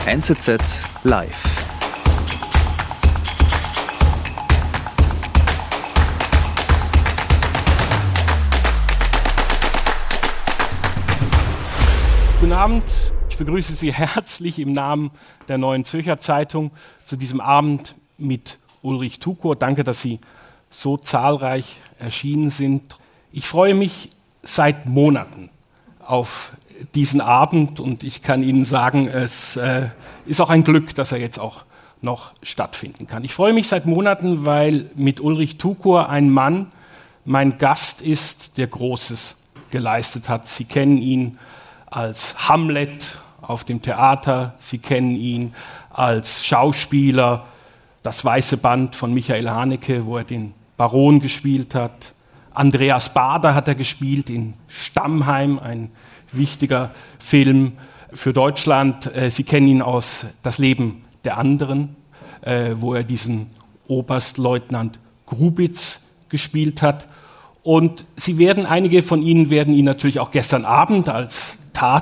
NZZ Live. Guten Abend, ich begrüße Sie herzlich im Namen der Neuen Zürcher Zeitung zu diesem Abend mit Ulrich Tukur. Danke, dass Sie so zahlreich erschienen sind. Ich freue mich seit Monaten auf diesen Abend und ich kann Ihnen sagen, es ist auch ein Glück, dass er jetzt auch noch stattfinden kann. Ich freue mich seit Monaten, weil mit Ulrich Tukur ein Mann mein Gast ist, der Großes geleistet hat. Sie kennen ihn als Hamlet auf dem Theater, Sie kennen ihn als Schauspieler, das Weiße Band von Michael Haneke, wo er den Baron gespielt hat. Andreas Baader hat er gespielt in Stammheim, ein wichtiger Film für Deutschland. Sie kennen ihn aus Das Leben der anderen, wo er diesen Oberstleutnant Grubitz gespielt hat. Und einige von Ihnen werden ihn natürlich auch gestern Abend als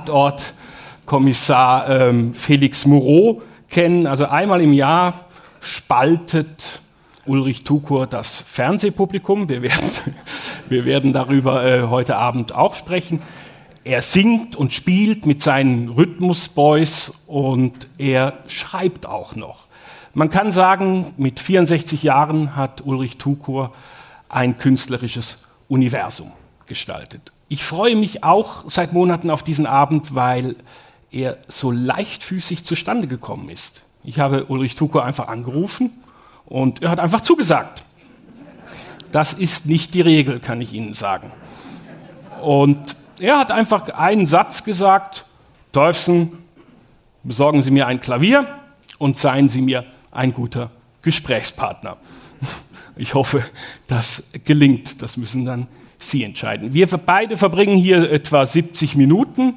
Tatortkommissar Felix Moreau kennen. Also einmal im Jahr spaltet Ulrich Tukur das Fernsehpublikum. Wir werden darüber heute Abend auch sprechen. Er singt und spielt mit seinen Rhythmusboys und er schreibt auch noch. Man kann sagen, mit 64 Jahren hat Ulrich Tukur ein künstlerisches Universum gestaltet. Ich freue mich auch seit Monaten auf diesen Abend, weil er so leichtfüßig zustande gekommen ist. Ich habe Ulrich Tukur einfach angerufen und er hat einfach zugesagt. Das ist nicht die Regel, kann ich Ihnen sagen. Und er hat einfach einen Satz gesagt: Teufsen, besorgen Sie mir ein Klavier und seien Sie mir ein guter Gesprächspartner. Ich hoffe, das gelingt. Das müssen dann Sie entscheiden. Wir beide verbringen hier etwa 70 Minuten,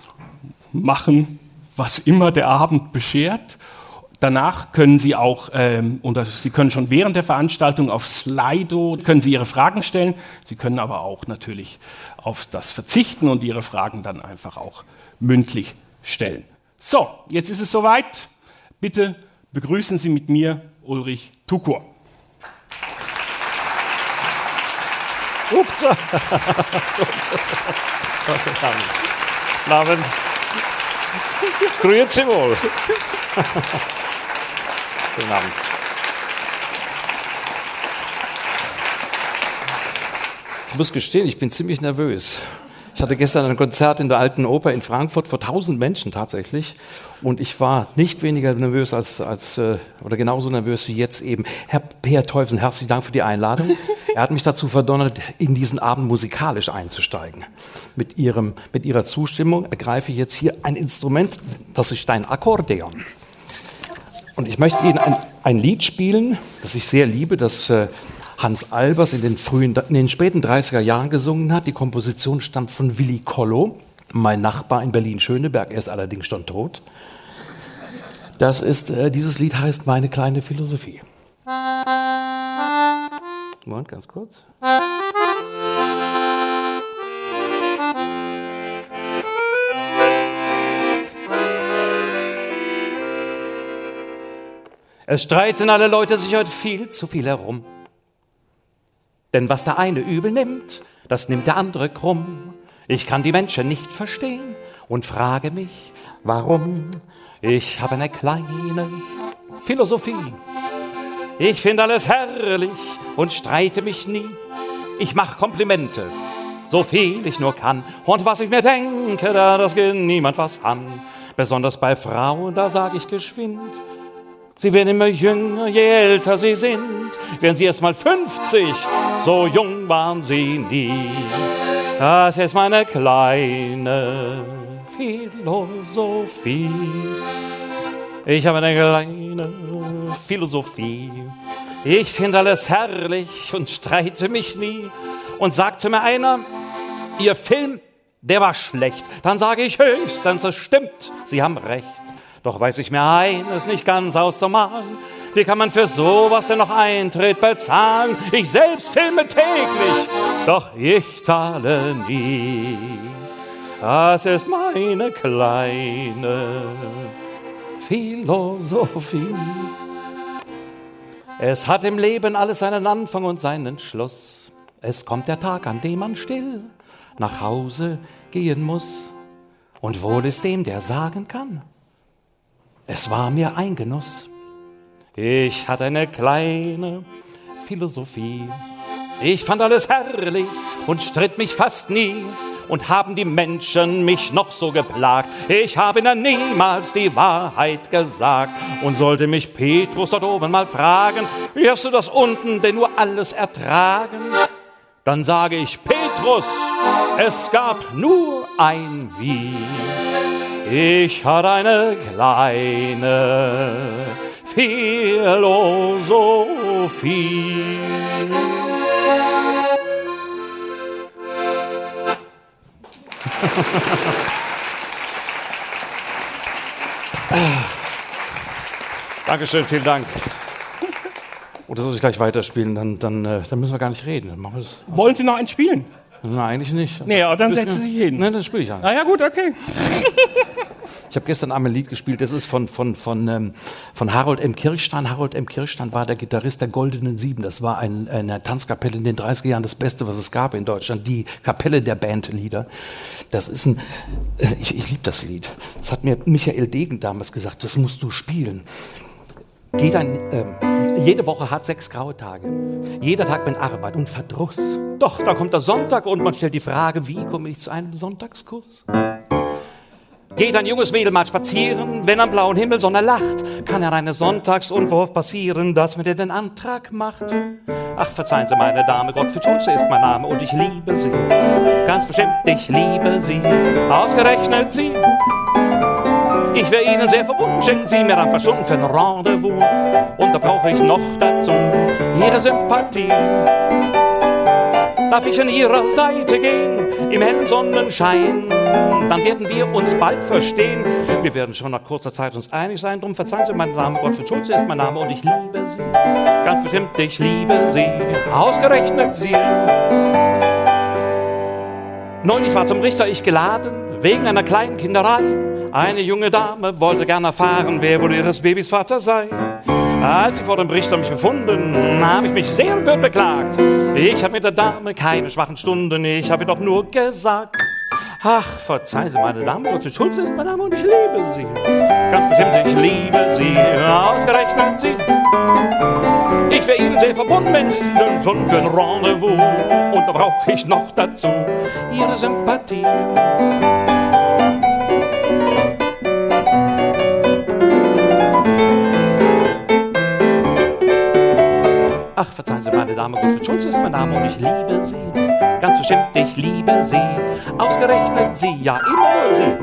machen, was immer der Abend beschert. Danach können Sie auch, Sie können schon während der Veranstaltung auf Slido, können Sie Ihre Fragen stellen. Sie können aber auch natürlich auf das verzichten und Ihre Fragen dann einfach auch mündlich stellen. So, jetzt ist es soweit. Bitte begrüßen Sie mit mir Ulrich Tukur. Ups. Guten Abend. Grüezi wohl. Guten Abend. Ich muss gestehen, ich bin ziemlich nervös. Ich hatte gestern ein Konzert in der Alten Oper in Frankfurt vor 1000 Menschen tatsächlich und ich war nicht weniger nervös oder genauso nervös wie jetzt eben. Herr Peer Teufsen, herzlichen Dank für die Einladung. Er hat mich dazu verdonnert, in diesen Abend musikalisch einzusteigen. Mit Ihrer Zustimmung ergreife ich jetzt hier ein Instrument, das ist ein Akkordeon. Und ich möchte Ihnen ein Lied spielen, das ich sehr liebe, das Hans Albers in den späten 30er Jahren gesungen hat. Die Komposition stammt von Willy Kollow, mein Nachbar in Berlin-Schöneberg. Er ist allerdings schon tot. Dieses Lied heißt Meine kleine Philosophie. Moment, ganz kurz. Es streiten alle Leute sich heute viel zu viel herum. Denn was der eine übel nimmt, das nimmt der andere krumm. Ich kann die Menschen nicht verstehen und frage mich, warum. Ich habe eine kleine Philosophie. Ich finde alles herrlich und streite mich nie. Ich mache Komplimente, so viel ich nur kann. Und was ich mir denke, das geht niemand was an. Besonders bei Frauen, da sage ich geschwind. Sie werden immer jünger, je älter sie sind. Werden sie erst mal 50, so jung waren sie nie. Das ist meine kleine Philosophie. Ich habe eine kleine Philosophie. Ich finde alles herrlich und streite mich nie. Und sagte mir einer, Ihr Film, der war schlecht. Dann sage ich höchstens, es stimmt, Sie haben recht. Doch weiß ich mir eines nicht ganz auszumalen. Wie kann man für sowas denn noch Eintritt bezahlen? Ich selbst filme täglich, doch ich zahle nie. Das ist meine kleine Philosophie. Es hat im Leben alles seinen Anfang und seinen Schluss. Es kommt der Tag, an dem man still nach Hause gehen muss. Und wohl ist dem, der sagen kann, es war mir ein Genuss. Ich hatte eine kleine Philosophie. Ich fand alles herrlich und stritt mich fast nie. Und haben die Menschen mich noch so geplagt. Ich habe ihnen niemals die Wahrheit gesagt. Und sollte mich Petrus dort oben mal fragen, wie hast du das unten denn nur alles ertragen? Dann sage ich, Petrus, es gab nur ein Wie. Ich hatte eine kleine Philosophie. Dankeschön, vielen Dank. Oder soll ich gleich weiterspielen? Dann müssen wir gar nicht reden. Dann machen wir das. Wollen Sie noch eins spielen? Nein, eigentlich nicht. Nee, aber dann setzen Sie sich hin. Nein, dann spiele ich an. Ah ja, gut, okay. Ich habe gestern Abend ein Lied gespielt, das ist von Harold M. Kirchstein. Harold M. Kirchstein war der Gitarrist der Goldenen Sieben. Das war eine Tanzkapelle in den 30er Jahren, das Beste, was es gab in Deutschland. Die Kapelle der Bandlieder. Das ist ich liebe das Lied. Das hat mir Michael Degen damals gesagt, das musst du spielen. Jede Woche hat 6 graue Tage. Jeder Tag mit Arbeit und Verdruss. Doch, dann kommt der Sonntag und man stellt die Frage, wie komme ich zu einem Sonntagskuss? Geht ein junges Mädel mal spazieren, wenn am blauen Himmel Sonne lacht, kann er eines Sonntagsunwurf passieren, dass mir der den Antrag macht. Ach, verzeihen Sie, meine Dame, Gottfried Schulze ist mein Name und ich liebe Sie. Ganz bestimmt, ich liebe Sie, ausgerechnet Sie. Ich wäre Ihnen sehr verbunden, schenken Sie mir ein paar Stunden für ein Rendezvous. Und da brauche ich noch dazu Ihre Sympathie. Darf ich an Ihrer Seite gehen, im hellen Sonnenschein, dann werden wir uns bald verstehen. Wir werden schon nach kurzer Zeit uns einig sein, drum verzeihen Sie, mein Name Gottfried Schulze ist mein Name und ich liebe Sie. Ganz bestimmt, ich liebe Sie, ausgerechnet Sie. Neulich war zum Richter ich geladen, wegen einer kleinen Kinderei. Eine junge Dame wollte gern erfahren, wer wohl ihres Babys Vater sei. Als sie vor dem Richter mich befunden, habe ich mich sehr blöd beklagt. Ich habe mit der Dame keine schwachen Stunden, ich habe ihr doch nur gesagt. Ach, verzeihen Sie, meine Dame, Gottfried Schulze ist mein Name und ich liebe Sie. Ganz bestimmt, ich liebe Sie, ausgerechnet Sie. Ich wäre Ihnen sehr verbunden, wenn Sie schon für ein Rendezvous. Und da brauche ich noch dazu Ihre Sympathie. Ach, verzeihen Sie, meine Dame, Gottfried Schulze ist mein Name und ich liebe Sie. Ganz bestimmt, ich liebe Sie. Ausgerechnet Sie, ja, immer nur Sie.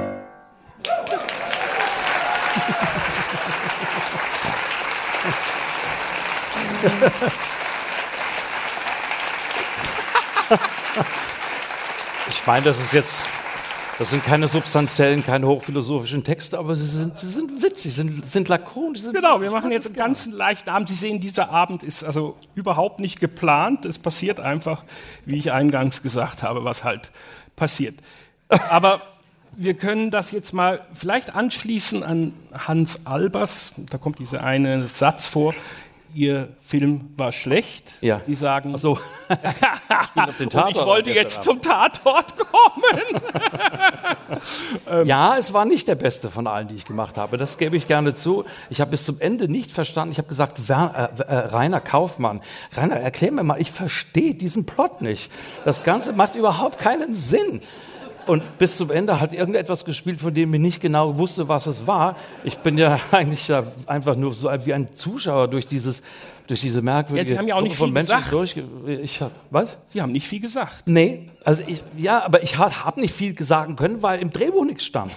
Ich meine, das sind keine substanziellen, keine hochphilosophischen Texte, aber sie sind witzig, sind lakonisch. Genau, wir machen jetzt einen ganz leichten Abend. Sie sehen, dieser Abend ist also überhaupt nicht geplant. Es passiert einfach, wie ich eingangs gesagt habe, was halt passiert. Aber wir können das jetzt mal vielleicht anschließen an Hans Albers. Da kommt dieser eine Satz vor. Ihr Film war schlecht. Ja. Sie sagen, so. Und ich wollte jetzt zum Tatort kommen. Ja, es war nicht der beste von allen, die ich gemacht habe. Das gebe ich gerne zu. Ich habe bis zum Ende nicht verstanden. Ich habe gesagt, Rainer Kaufmann, Rainer, erklär mir mal, ich verstehe diesen Plot nicht. Das Ganze macht überhaupt keinen Sinn. Und bis zum Ende hat irgendetwas gespielt, von dem ich nicht genau wusste, was es war. Ich bin ja eigentlich einfach nur so wie ein Zuschauer durch diese merkwürdige Sie haben ja auch nicht viel gesagt. Was? Sie haben nicht viel gesagt. Nee, also aber ich habe nicht viel sagen können, weil im Drehbuch nichts stand.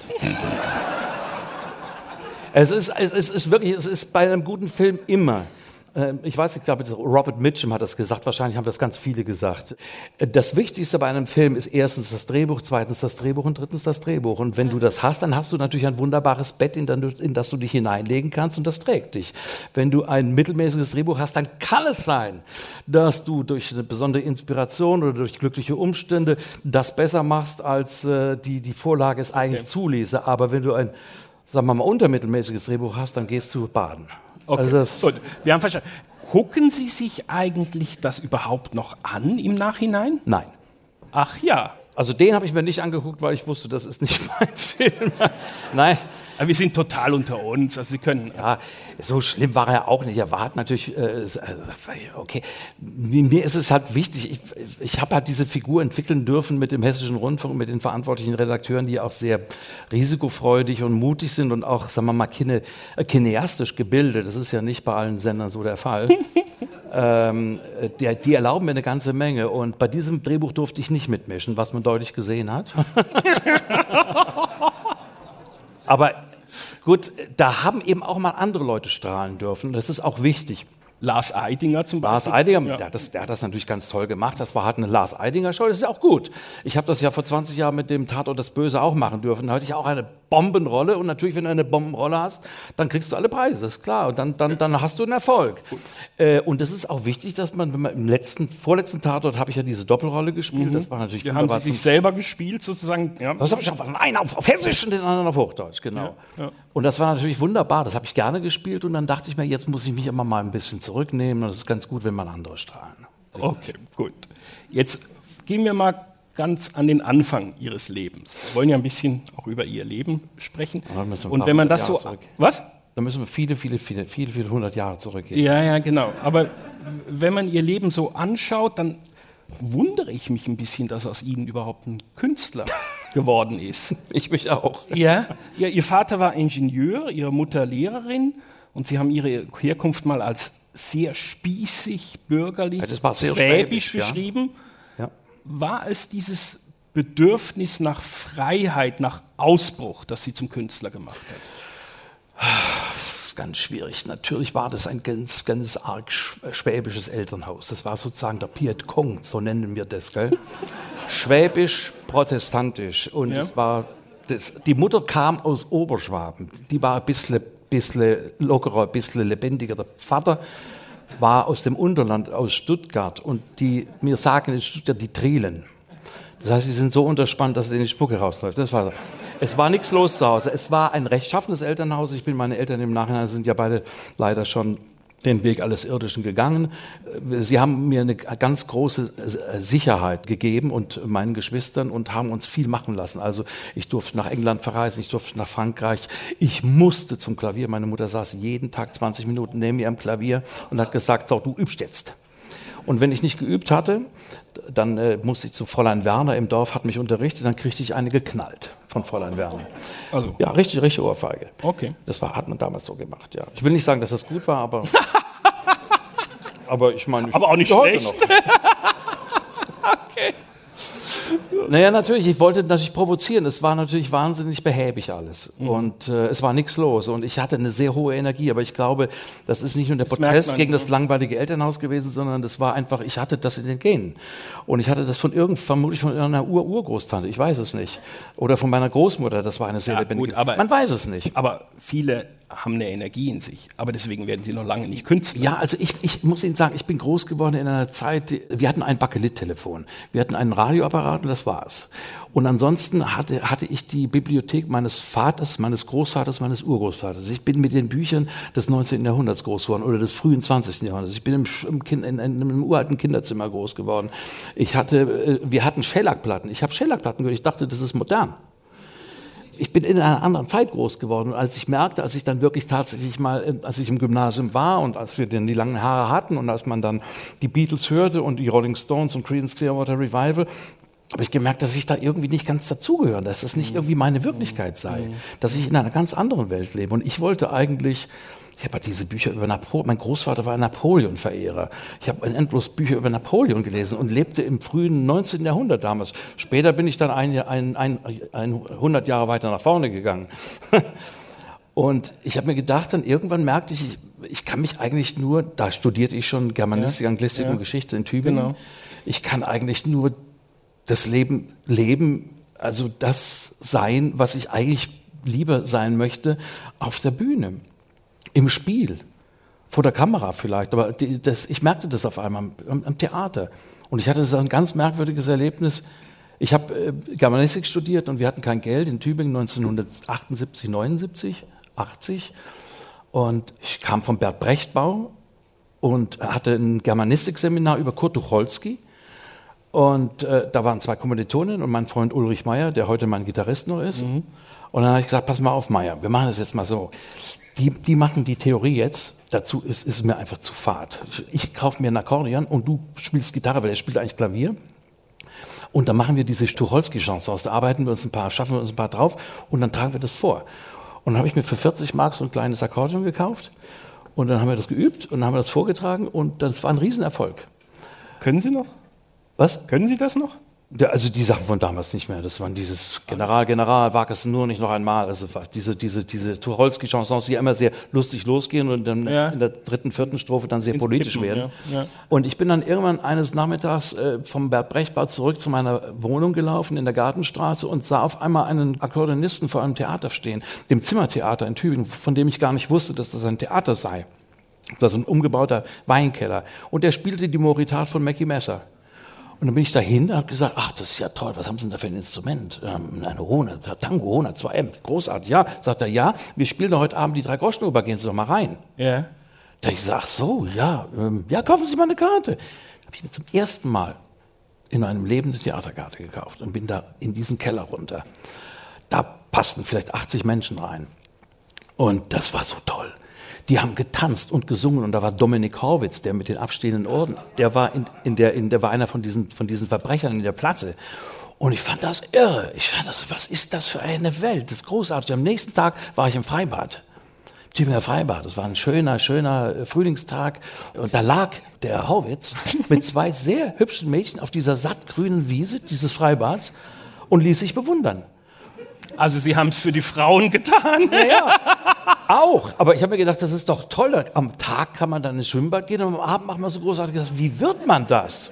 Es ist bei einem guten Film immer. Ich glaube, Robert Mitchum hat das gesagt, wahrscheinlich haben das ganz viele gesagt. Das Wichtigste bei einem Film ist erstens das Drehbuch, zweitens das Drehbuch und drittens das Drehbuch. Und wenn du das hast, dann hast du natürlich ein wunderbares Bett, in das du dich hineinlegen kannst und das trägt dich. Wenn du ein mittelmäßiges Drehbuch hast, dann kann es sein, dass du durch eine besondere Inspiration oder durch glückliche Umstände das besser machst, als die Vorlage es eigentlich zuließe. Aber wenn du ein sagen wir mal, untermittelmäßiges Drehbuch hast, dann gehst du baden. Okay. Also Gut, wir haben verstanden. Gucken Sie sich eigentlich das überhaupt noch an im Nachhinein? Nein. Ach ja. Also den habe ich mir nicht angeguckt, weil ich wusste, das ist nicht mein Film. Nein. Aber wir sind total unter uns. Also Sie können. Ja, so schlimm war er auch nicht. Er war natürlich, okay. Mir ist es halt wichtig, ich habe halt diese Figur entwickeln dürfen mit dem Hessischen Rundfunk, mit den verantwortlichen Redakteuren, die auch sehr risikofreudig und mutig sind und auch, sagen wir mal, kineastisch gebildet. Das ist ja nicht bei allen Sendern so der Fall. Die erlauben mir eine ganze Menge. Und bei diesem Drehbuch durfte ich nicht mitmischen, was man deutlich gesehen hat. Aber gut, da haben eben auch mal andere Leute strahlen dürfen. Das ist auch wichtig. Lars Eidinger zum Beispiel. Lars Eidinger, der hat das natürlich ganz toll gemacht. Das war halt eine Lars Eidinger-Show, das ist ja auch gut. Ich habe das ja vor 20 Jahren mit dem Tatort Das Böse auch machen dürfen. Da hatte ich auch eine Bombenrolle. Und natürlich, wenn du eine Bombenrolle hast, dann kriegst du alle Preise, das ist klar. Und dann hast du einen Erfolg. Und es ist auch wichtig, dass man, wenn man vorletzten Tatort habe ich ja diese Doppelrolle gespielt. Das war natürlich haben Sie sich selber gespielt sozusagen? Ja. Das habe ich einen auf Hessisch und den anderen auf Hochdeutsch, genau. Ja. Und das war natürlich wunderbar. Das habe ich gerne gespielt. Und dann dachte ich mir, jetzt muss ich mich immer mal ein bisschen zurücknehmen. Und es ist ganz gut, wenn man andere strahlen. Okay, gut. Jetzt gehen wir mal ganz an den Anfang Ihres Lebens. Wir wollen ja ein bisschen auch über Ihr Leben sprechen. Und wenn man das so... Was? Da müssen wir viele 100 Jahre zurückgehen. Ja, genau. Aber wenn man Ihr Leben so anschaut, dann wundere ich mich ein bisschen, dass aus Ihnen überhaupt ein Künstler geworden ist. Ich mich auch. Ja, Ihr Vater war Ingenieur, Ihre Mutter Lehrerin und Sie haben Ihre Herkunft mal als sehr spießig, bürgerlich, schwäbisch beschrieben. Ja. War es dieses Bedürfnis nach Freiheit, nach Ausbruch, das Sie zum Künstler gemacht hat? Das ist ganz schwierig. Natürlich war das ein ganz, ganz arg schwäbisches Elternhaus. Das war sozusagen der Piet Kong, so nennen wir das, gell? Schwäbisch, protestantisch. Und es war die Mutter kam aus Oberschwaben. Die war ein bisschen lockerer, ein bisschen lebendiger. Der Vater war aus dem Unterland, aus Stuttgart. Und mir sagen in Stuttgart die Trielen. Das heißt, sie sind so unterspannt, dass denen die Spucke rausläuft. Das war so. Es war nichts los zu Hause. Es war ein rechtschaffenes Elternhaus. Meine Eltern im Nachhinein sind ja beide leider schon den Weg alles Irdischen gegangen. Sie haben mir eine ganz große Sicherheit gegeben und meinen Geschwistern und haben uns viel machen lassen. Also ich durfte nach England verreisen, ich durfte nach Frankreich. Ich musste zum Klavier. Meine Mutter saß jeden Tag 20 Minuten neben mir am Klavier und hat gesagt, so, du übst jetzt. Und wenn ich nicht geübt hatte, dann musste ich zu Fräulein Werner im Dorf, hat mich unterrichtet, dann kriegte ich eine geknallt von Fräulein Werner. Also. Ja, richtig Ohrfeige. Okay. Das hat man damals so gemacht, ja. Ich will nicht sagen, dass das gut war, aber... aber ich meine... Aber auch nicht schlecht. Noch. Okay. Naja, natürlich, ich wollte natürlich provozieren. Es war natürlich wahnsinnig behäbig alles. Und es war nichts los. Und ich hatte eine sehr hohe Energie. Aber ich glaube, das ist nicht nur der Protest gegen das langweilige Elternhaus gewesen, sondern das war einfach, ich hatte das in den Genen. Und ich hatte das vermutlich von einer Urgroßtante. Ich weiß es nicht. Oder von meiner Großmutter. Das war eine sehr lebendige. Gut, man weiß es nicht. Aber viele haben eine Energie in sich. Aber deswegen werden sie noch lange nicht Künstler. Ja, also ich muss Ihnen sagen, ich bin groß geworden in einer Zeit, wir hatten ein Bakelit-Telefon. Wir hatten einen Radioapparat und das war's. Und ansonsten hatte ich die Bibliothek meines Vaters, meines Großvaters, meines Urgroßvaters. Ich bin mit den Büchern des 19. Jahrhunderts groß geworden oder des frühen 20. Jahrhunderts. Ich bin in einem uralten Kinderzimmer groß geworden. Wir hatten Schellackplatten. Ich habe Schellackplatten gehört. Ich dachte, das ist modern. Ich bin in einer anderen Zeit groß geworden. Und als ich merkte, als ich dann wirklich tatsächlich mal, als ich im Gymnasium war und als wir dann die langen Haare hatten und als man dann die Beatles hörte und die Rolling Stones und Creedence Clearwater Revival, habe ich gemerkt, dass ich da irgendwie nicht ganz dazugehöre, dass das nicht irgendwie meine Wirklichkeit sei, dass ich in einer ganz anderen Welt lebe. Und ich wollte eigentlich, ich habe diese Bücher über Napoleon, mein Großvater war ein Napoleon-Verehrer. Ich habe endlos Bücher über Napoleon gelesen und lebte im frühen 19. Jahrhundert damals. Später bin ich dann 100 Jahre weiter nach vorne gegangen. Und ich habe mir gedacht, dann irgendwann merkte ich kann mich eigentlich nur, da studierte ich schon Germanistik, Anglistik und Geschichte in Tübingen, genau. Ich kann eigentlich nur das Leben, also das sein, was ich eigentlich lieber sein möchte, auf der Bühne. Im Spiel, vor der Kamera vielleicht, aber ich merkte das auf einmal am Theater. Und ich hatte so ein ganz merkwürdiges Erlebnis. Ich habe Germanistik studiert und wir hatten kein Geld in Tübingen 1978, 79, 80. Und ich kam vom Bert Brecht Bau und hatte ein Germanistikseminar über Kurt Tucholsky. Und da waren 2 Kommilitonen und mein Freund Ulrich Meyer, der heute mein Gitarrist noch ist. Und dann habe ich gesagt, pass mal auf, Meyer, wir machen das jetzt mal so. Die machen die Theorie jetzt, dazu ist mir einfach zu fad. Ich kaufe mir ein Akkordeon und du spielst Gitarre, weil er spielt eigentlich Klavier. Und dann machen wir diese Tucholsky-Chansons, da arbeiten wir uns schaffen wir uns ein paar drauf und dann tragen wir das vor. Und dann habe ich mir für 40 Mark so ein kleines Akkordeon gekauft und dann haben wir das geübt und dann haben wir das vorgetragen und das war ein Riesenerfolg. Können Sie noch? Was? Können Sie das noch? Ja, also die Sachen von damals nicht mehr. Das waren dieses General, wag es nur nicht noch einmal. Also diese Tucholsky-Chansons, die immer sehr lustig losgehen und dann in der 3., 4. Strophe dann sehr politisch werden. Ja. Und ich bin dann irgendwann eines Nachmittags vom Bert Brecht Bau zurück zu meiner Wohnung gelaufen in der Gartenstraße und sah auf einmal einen Akkordeonisten vor einem Theater stehen, dem Zimmertheater in Tübingen, von dem ich gar nicht wusste, dass das ein Theater sei. Das ist ein umgebauter Weinkeller. Und der spielte die Moritat von Mackie Messer. Und dann bin ich dahin und habe gesagt, ach, das ist ja toll, was haben Sie denn da für ein Instrument? Eine Hohne, Tango, Hohne, 2M, großartig. Ja, sagt er, ja, wir spielen doch heute Abend die 3-Groschen-Oper, gehen Sie doch mal rein. Ja. Da habe ich gesagt, ach so, ja, kaufen Sie mal eine Karte. Da habe ich mir zum ersten Mal in einem Leben eine Theaterkarte gekauft und bin da in diesen Keller runter. Da passten vielleicht 80 Menschen rein. Und das war so toll. Die haben getanzt und gesungen und da war Dominik Horwitz, der mit den abstehenden Ohren, der war der war einer von diesen Verbrechern in der Platte. Und ich fand das irre. Was ist das für eine Welt? Das ist großartig. Am nächsten Tag war ich im Freibad. Tübinger Freibad. Das war ein schöner Frühlingstag. Und da lag der Horwitz mit 2 sehr hübschen Mädchen auf dieser sattgrünen Wiese dieses Freibads und ließ sich bewundern. Also Sie haben es für die Frauen getan. Ja, auch. Aber ich habe mir gedacht, das ist doch toll. Am Tag kann man dann ins Schwimmbad gehen und am Abend macht man so großartig. Wie wird man das?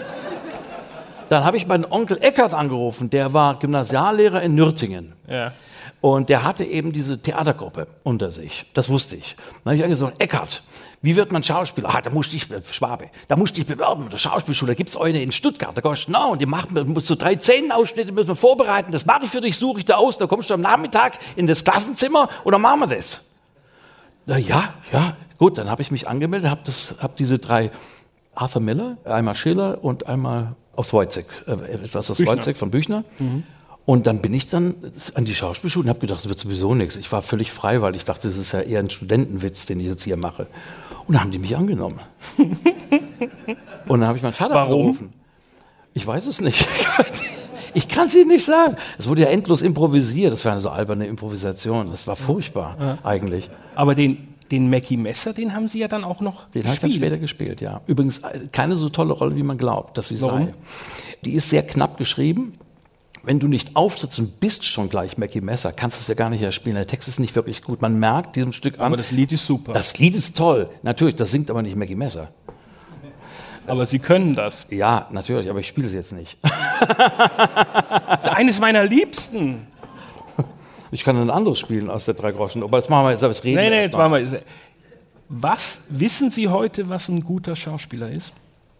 Dann habe ich meinen Onkel Eckart angerufen. Der war Gymnasiallehrer in Nürtingen. Ja. Und der hatte eben diese Theatergruppe unter sich. Das wusste ich. Dann habe ich angesagt, Eckart, wie wird man Schauspieler? Da musste ich, Schwabe, da musste ich bewerben in der Schauspielschule. Da gibt's eine in Stuttgart. Da kommst du, und die musst so 3 Szenenausschnitte müssen wir vorbereiten. Das mache ich für dich, suche ich da aus. Da kommst du am Nachmittag in das Klassenzimmer und dann machen wir das. Na ja, gut, dann habe ich mich angemeldet, habe diese 3 Arthur Miller, einmal Schiller und einmal aus Wojciech, etwas aus Wojciech von Büchner. Und dann bin ich dann an die Schauspielschule und habe gedacht, das wird sowieso nichts. Ich war völlig frei, weil ich dachte, das ist ja eher ein Studentenwitz, den ich jetzt hier mache. Und dann haben die mich angenommen. Und dann habe ich meinen Vater angerufen. Ich weiß es nicht. Ich kann es Ihnen nicht sagen. Es wurde ja endlos improvisiert. Das war eine so alberne Improvisation. Das war furchtbar eigentlich. Aber den Mackie Messer, den haben Sie ja dann auch noch Den habe ich dann später gespielt, ja. Übrigens keine so tolle Rolle, wie man glaubt, dass sie sei. Die ist sehr knapp geschrieben. Wenn du nicht auftrittst und bist schon gleich Mackie Messer, kannst du es ja gar nicht erspielen. Der Text ist nicht wirklich gut. Man merkt diesem Stück an. Aber das Lied ist super. Das Lied ist toll. Natürlich, das singt aber nicht Mackie Messer. Aber Sie können das. Ja, natürlich, aber ich spiele es jetzt nicht. Das ist eines meiner Liebsten. Ich kann ein anderes spielen aus der 3-Groschen. Aber jetzt machen wir jetzt reden. Nee, jetzt machen wir. Was wissen Sie heute, was ein guter Schauspieler ist?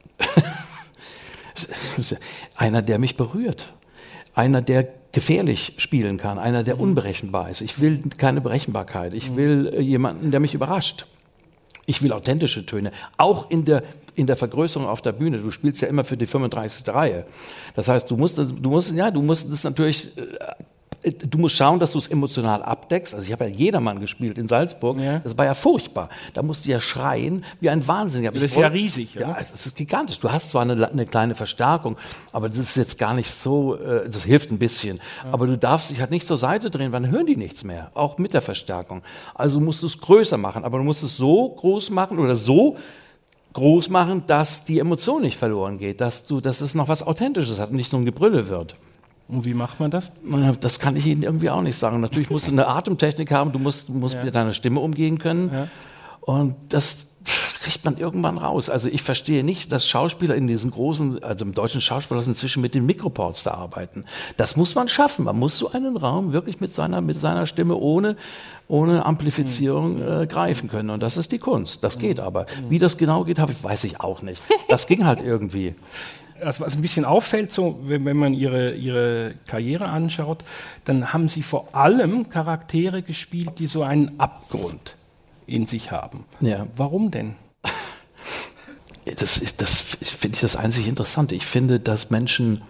Einer, der mich berührt. Einer, der gefährlich spielen kann. Einer, der unberechenbar ist. Ich will keine Berechenbarkeit. Ich will jemanden, der mich überrascht. Ich will authentische Töne. Auch in der Vergrößerung auf der Bühne. Du spielst ja immer für die 35. Reihe. Das heißt, du musst das natürlich. Du musst schauen, dass du es emotional abdeckst. Also ich habe ja Jedermann gespielt in Salzburg. Ja. Das war ja furchtbar. Da musst du ja schreien wie ein Wahnsinniger. Das ist ja riesig. Ja, es ist gigantisch. Du hast zwar eine kleine Verstärkung, aber das ist jetzt gar nicht so, das hilft ein bisschen. Ja. Aber du darfst dich halt nicht zur Seite drehen, weil dann hören die nichts mehr. Auch mit der Verstärkung. Also musst du es größer machen. Aber du musst es so groß machen oder so groß machen, dass die Emotion nicht verloren geht. Dass es noch was Authentisches hat und nicht so ein Gebrülle wird. Und wie macht man das? Das kann ich Ihnen irgendwie auch nicht sagen. Natürlich musst du eine Atemtechnik haben, du musst mit deiner Stimme umgehen können. Ja. Und das kriegt man irgendwann raus. Also ich verstehe nicht, dass Schauspieler in diesen großen, also im deutschen Schauspiel inzwischen mit den Mikroports da arbeiten. Das muss man schaffen. Man muss so einen Raum wirklich mit seiner Stimme ohne Amplifizierung greifen können. Und das ist die Kunst. Das geht aber. Wie das genau geht, weiß ich auch nicht. Das ging halt irgendwie. Also was ein bisschen auffällt, so, wenn man ihre Karriere anschaut, dann haben sie vor allem Charaktere gespielt, die so einen Abgrund in sich haben. Ja. Warum denn? Das finde ich das einzig Interessante. Ich finde, dass Menschen,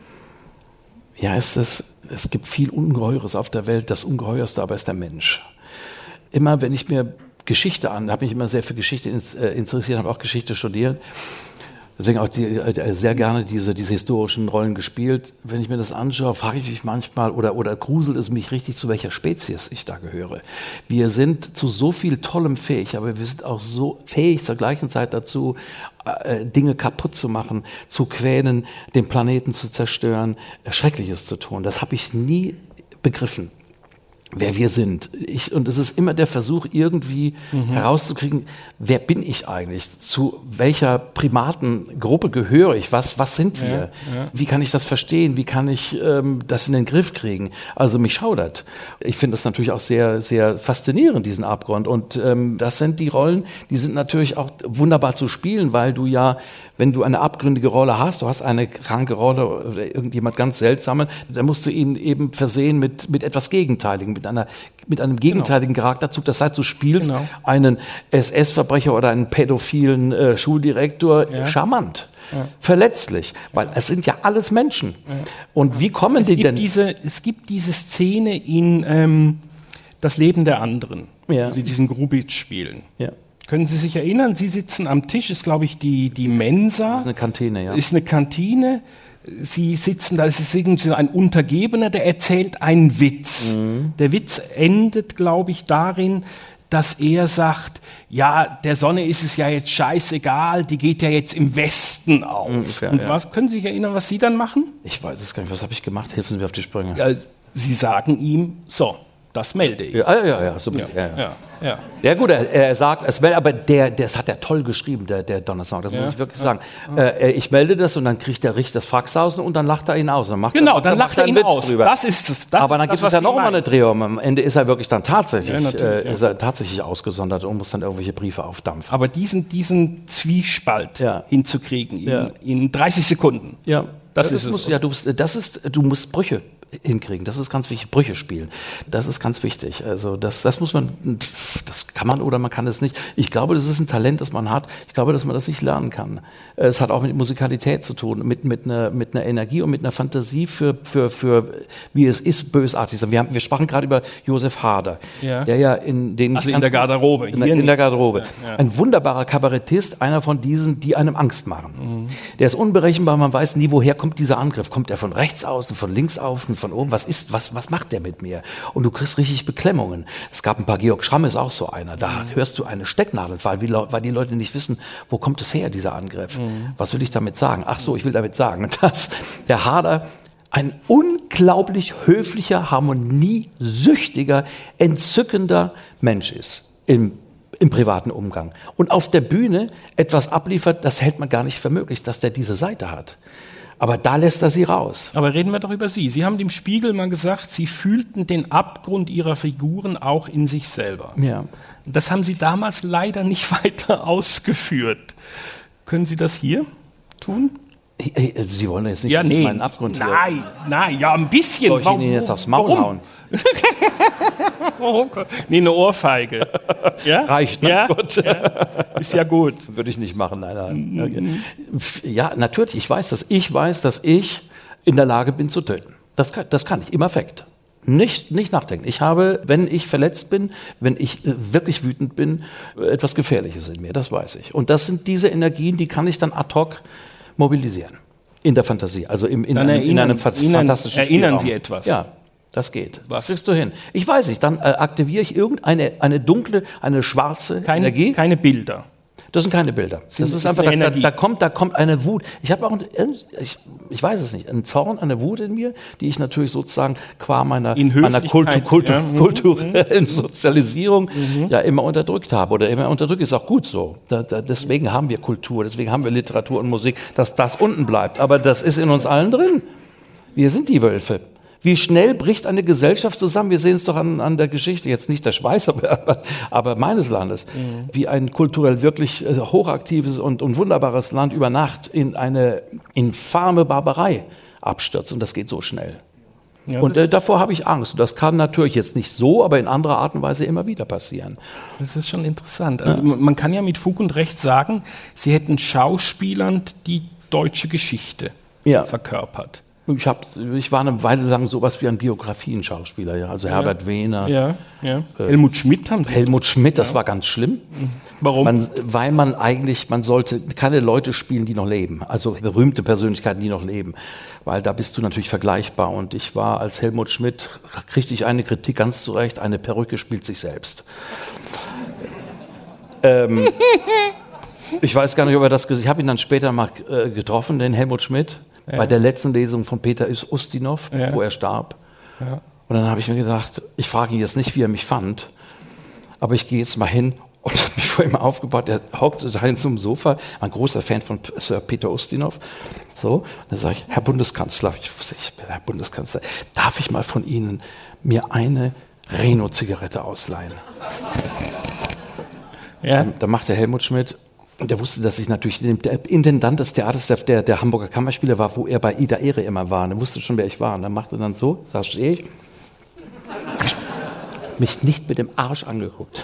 es gibt viel Ungeheures auf der Welt, das Ungeheuerste aber ist der Mensch. Immer, wenn ich mir Geschichte habe mich immer sehr für Geschichte interessiert, habe auch Geschichte studiert. Deswegen auch sehr gerne diese historischen Rollen gespielt. Wenn ich mir das anschaue, frage ich mich manchmal oder gruselt es mich richtig, zu welcher Spezies ich da gehöre. Wir sind zu so viel Tollem fähig, aber wir sind auch so fähig zur gleichen Zeit dazu, Dinge kaputt zu machen, zu quälen, den Planeten zu zerstören, Schreckliches zu tun. Das habe ich nie begriffen, wer wir sind. Und es ist immer der Versuch, irgendwie herauszukriegen, wer bin ich eigentlich? Zu welcher Primatengruppe gehöre ich? Was sind wir? Ja. Wie kann ich das verstehen? Wie kann ich das in den Griff kriegen? Also mich schaudert. Ich finde das natürlich auch sehr, sehr faszinierend, diesen Abgrund. Und das sind die Rollen, die sind natürlich auch wunderbar zu spielen, weil du ja, wenn du eine abgründige Rolle hast, du hast eine kranke Rolle oder irgendjemand ganz Seltsamen, dann musst du ihn eben versehen mit etwas Gegenteiligem, mit einem gegenteiligen Charakterzug. Das heißt, du spielst einen SS-Verbrecher oder einen pädophilen Schuldirektor charmant, verletzlich, weil es sind ja alles Menschen. Ja. Und wie kommen die denn? Es gibt diese Szene in Das Leben der anderen, wo sie diesen Grubitsch spielen. Ja. Können Sie sich erinnern? Sie sitzen am Tisch, ist glaube ich die Mensa. Das ist eine Kantine, ja. Ist eine Kantine. Sie sitzen da, es ist irgendwie ein Untergebener, der erzählt einen Witz. Mhm. Der Witz endet, glaube ich, darin, dass er sagt, ja, der Sonne ist es ja jetzt scheißegal, die geht ja jetzt im Westen auf. Ungefähr, und was, können Sie sich erinnern, was Sie dann machen? Ich weiß es gar nicht, was habe ich gemacht? Helfen Sie mir auf die Sprünge. Ja, Sie sagen ihm, so, das melde ich. Ja, so ja, gut, er sagt, aber das hat er toll geschrieben, der Donnerstag, das muss ich wirklich sagen. Ich melde das und dann kriegt der Richter das Fax aus und dann lacht er ihn aus. Dann lacht er ihn aus. Drüber. Das ist es. Aber dann gibt es ja noch mal eine Drehung. Am Ende ist er wirklich dann tatsächlich ausgesondert und muss dann irgendwelche Briefe aufdampfen. Aber diesen Zwiespalt hinzukriegen in 30 Sekunden. Ja. Das ist es. Du musst Brüche hinkriegen. Das ist ganz wichtig. Brüche spielen. Das ist ganz wichtig. Also das kann man oder man kann es nicht. Ich glaube, das ist ein Talent, das man hat. Ich glaube, dass man das nicht lernen kann. Es hat auch mit Musikalität zu tun, mit einer Energie und mit einer Fantasie für wie es ist, bösartig sein. Wir sprachen gerade über Josef Hader, der ja in der Garderobe. In der Garderobe. Ja. Ein wunderbarer Kabarettist, einer von diesen, die einem Angst machen. Mhm. Der ist unberechenbar, man weiß nie, woher kommt dieser Angriff. Kommt er von rechts außen, von links außen, von oben? Was macht der mit mir? Und du kriegst richtig Beklemmungen. Es gab ein paar, Georg Schramm ist auch so einer. Da hörst du eine Stecknadel, weil die Leute nicht wissen, wo kommt es her, dieser Angriff? Was will ich damit sagen? Ach so, ich will damit sagen, dass der Hader ein unglaublich höflicher, harmoniesüchtiger, entzückender Mensch ist im privaten Umgang. Und auf der Bühne etwas abliefert, das hält man gar nicht für möglich, dass der diese Seite hat. Aber da lässt er sie raus. Aber reden wir doch über Sie. Sie haben dem Spiegel mal gesagt, Sie fühlten den Abgrund Ihrer Figuren auch in sich selber. Ja. Das haben Sie damals leider nicht weiter ausgeführt. Können Sie das hier tun? Sie wollen jetzt nicht meinen Abgrund hier. Nein, ja, ein bisschen. Soll ich Ihnen jetzt aufs Maul hauen? Nee, eine Ohrfeige. Ja? Reicht, ne? Ja? Gut. Ja. Ist ja gut. Würde ich nicht machen, nein. Ja, natürlich, ich weiß, dass ich in der Lage bin zu töten. Das kann ich, im Affekt. Nicht nachdenken. Ich habe, wenn ich verletzt bin, wenn ich wirklich wütend bin, etwas Gefährliches in mir, das weiß ich. Und das sind diese Energien, die kann ich dann ad hoc mobilisieren. In der Fantasie, also in einem fantastischen Spielraum. Erinnern Sie etwas? Ja, das geht. Was? Das kriegst du hin. Ich weiß nicht, dann aktiviere ich eine dunkle, eine schwarze Energie. Keine Bilder. Das sind keine Bilder. Das ist einfach, da kommt eine Wut. Ich habe auch, ich weiß es nicht, einen Zorn, eine Wut in mir, die ich natürlich sozusagen qua meiner kulturellen Sozialisierung ja immer unterdrückt habe oder immer unterdrückt. Ist auch gut so. Deswegen haben wir Kultur, deswegen haben wir Literatur und Musik, dass das unten bleibt. Aber das ist in uns allen drin. Wir sind die Wölfe. Wie schnell bricht eine Gesellschaft zusammen? Wir sehen es doch an der Geschichte, jetzt nicht der Schweiz, aber meines Landes, wie ein kulturell wirklich hochaktives und wunderbares Land über Nacht in eine infame Barbarei abstürzt. Und das geht so schnell. Ja, und davor habe ich Angst. Und das kann natürlich jetzt nicht so, aber in anderer Art und Weise immer wieder passieren. Das ist schon interessant. Also man kann ja mit Fug und Recht sagen, Sie hätten Schauspielern die deutsche Geschichte verkörpert. Ich war eine Weile lang sowas wie ein Biografien-Schauspieler, ja. Also Herbert Wehner. Helmut Schmidt haben Sie. Helmut Schmidt, das war ganz schlimm. Warum? Weil man sollte keine Leute spielen, die noch leben. Also berühmte Persönlichkeiten, die noch leben. Weil da bist du natürlich vergleichbar. Und ich war als Helmut Schmidt, kriegte ich eine Kritik ganz zu Recht, eine Perücke spielt sich selbst. Ich weiß gar nicht, ob er das gesagt hat. Ich habe ihn dann später mal getroffen, den Helmut Schmidt. Bei der letzten Lesung von Peter Ustinov, wo er starb. Ja. Und dann habe ich mir gedacht, ich frage ihn jetzt nicht, wie er mich fand, aber ich gehe jetzt mal hin und habe mich vor ihm aufgebaut. Er hockte da zum Sofa, ein großer Fan von Sir Peter Ustinov. So, und dann sage ich, Herr Bundeskanzler, ich bin Herr Bundeskanzler, darf ich mal von Ihnen mir eine Reno-Zigarette ausleihen? Ja. Da macht der Helmut Schmidt. Und er wusste, dass ich natürlich der Intendant des Theaters der Hamburger Kammerspiele war, wo er bei Ida Ehre immer war. Und er wusste schon, wer ich war. Und er machte dann so, da stehe ich, mich nicht mit dem Arsch angeguckt.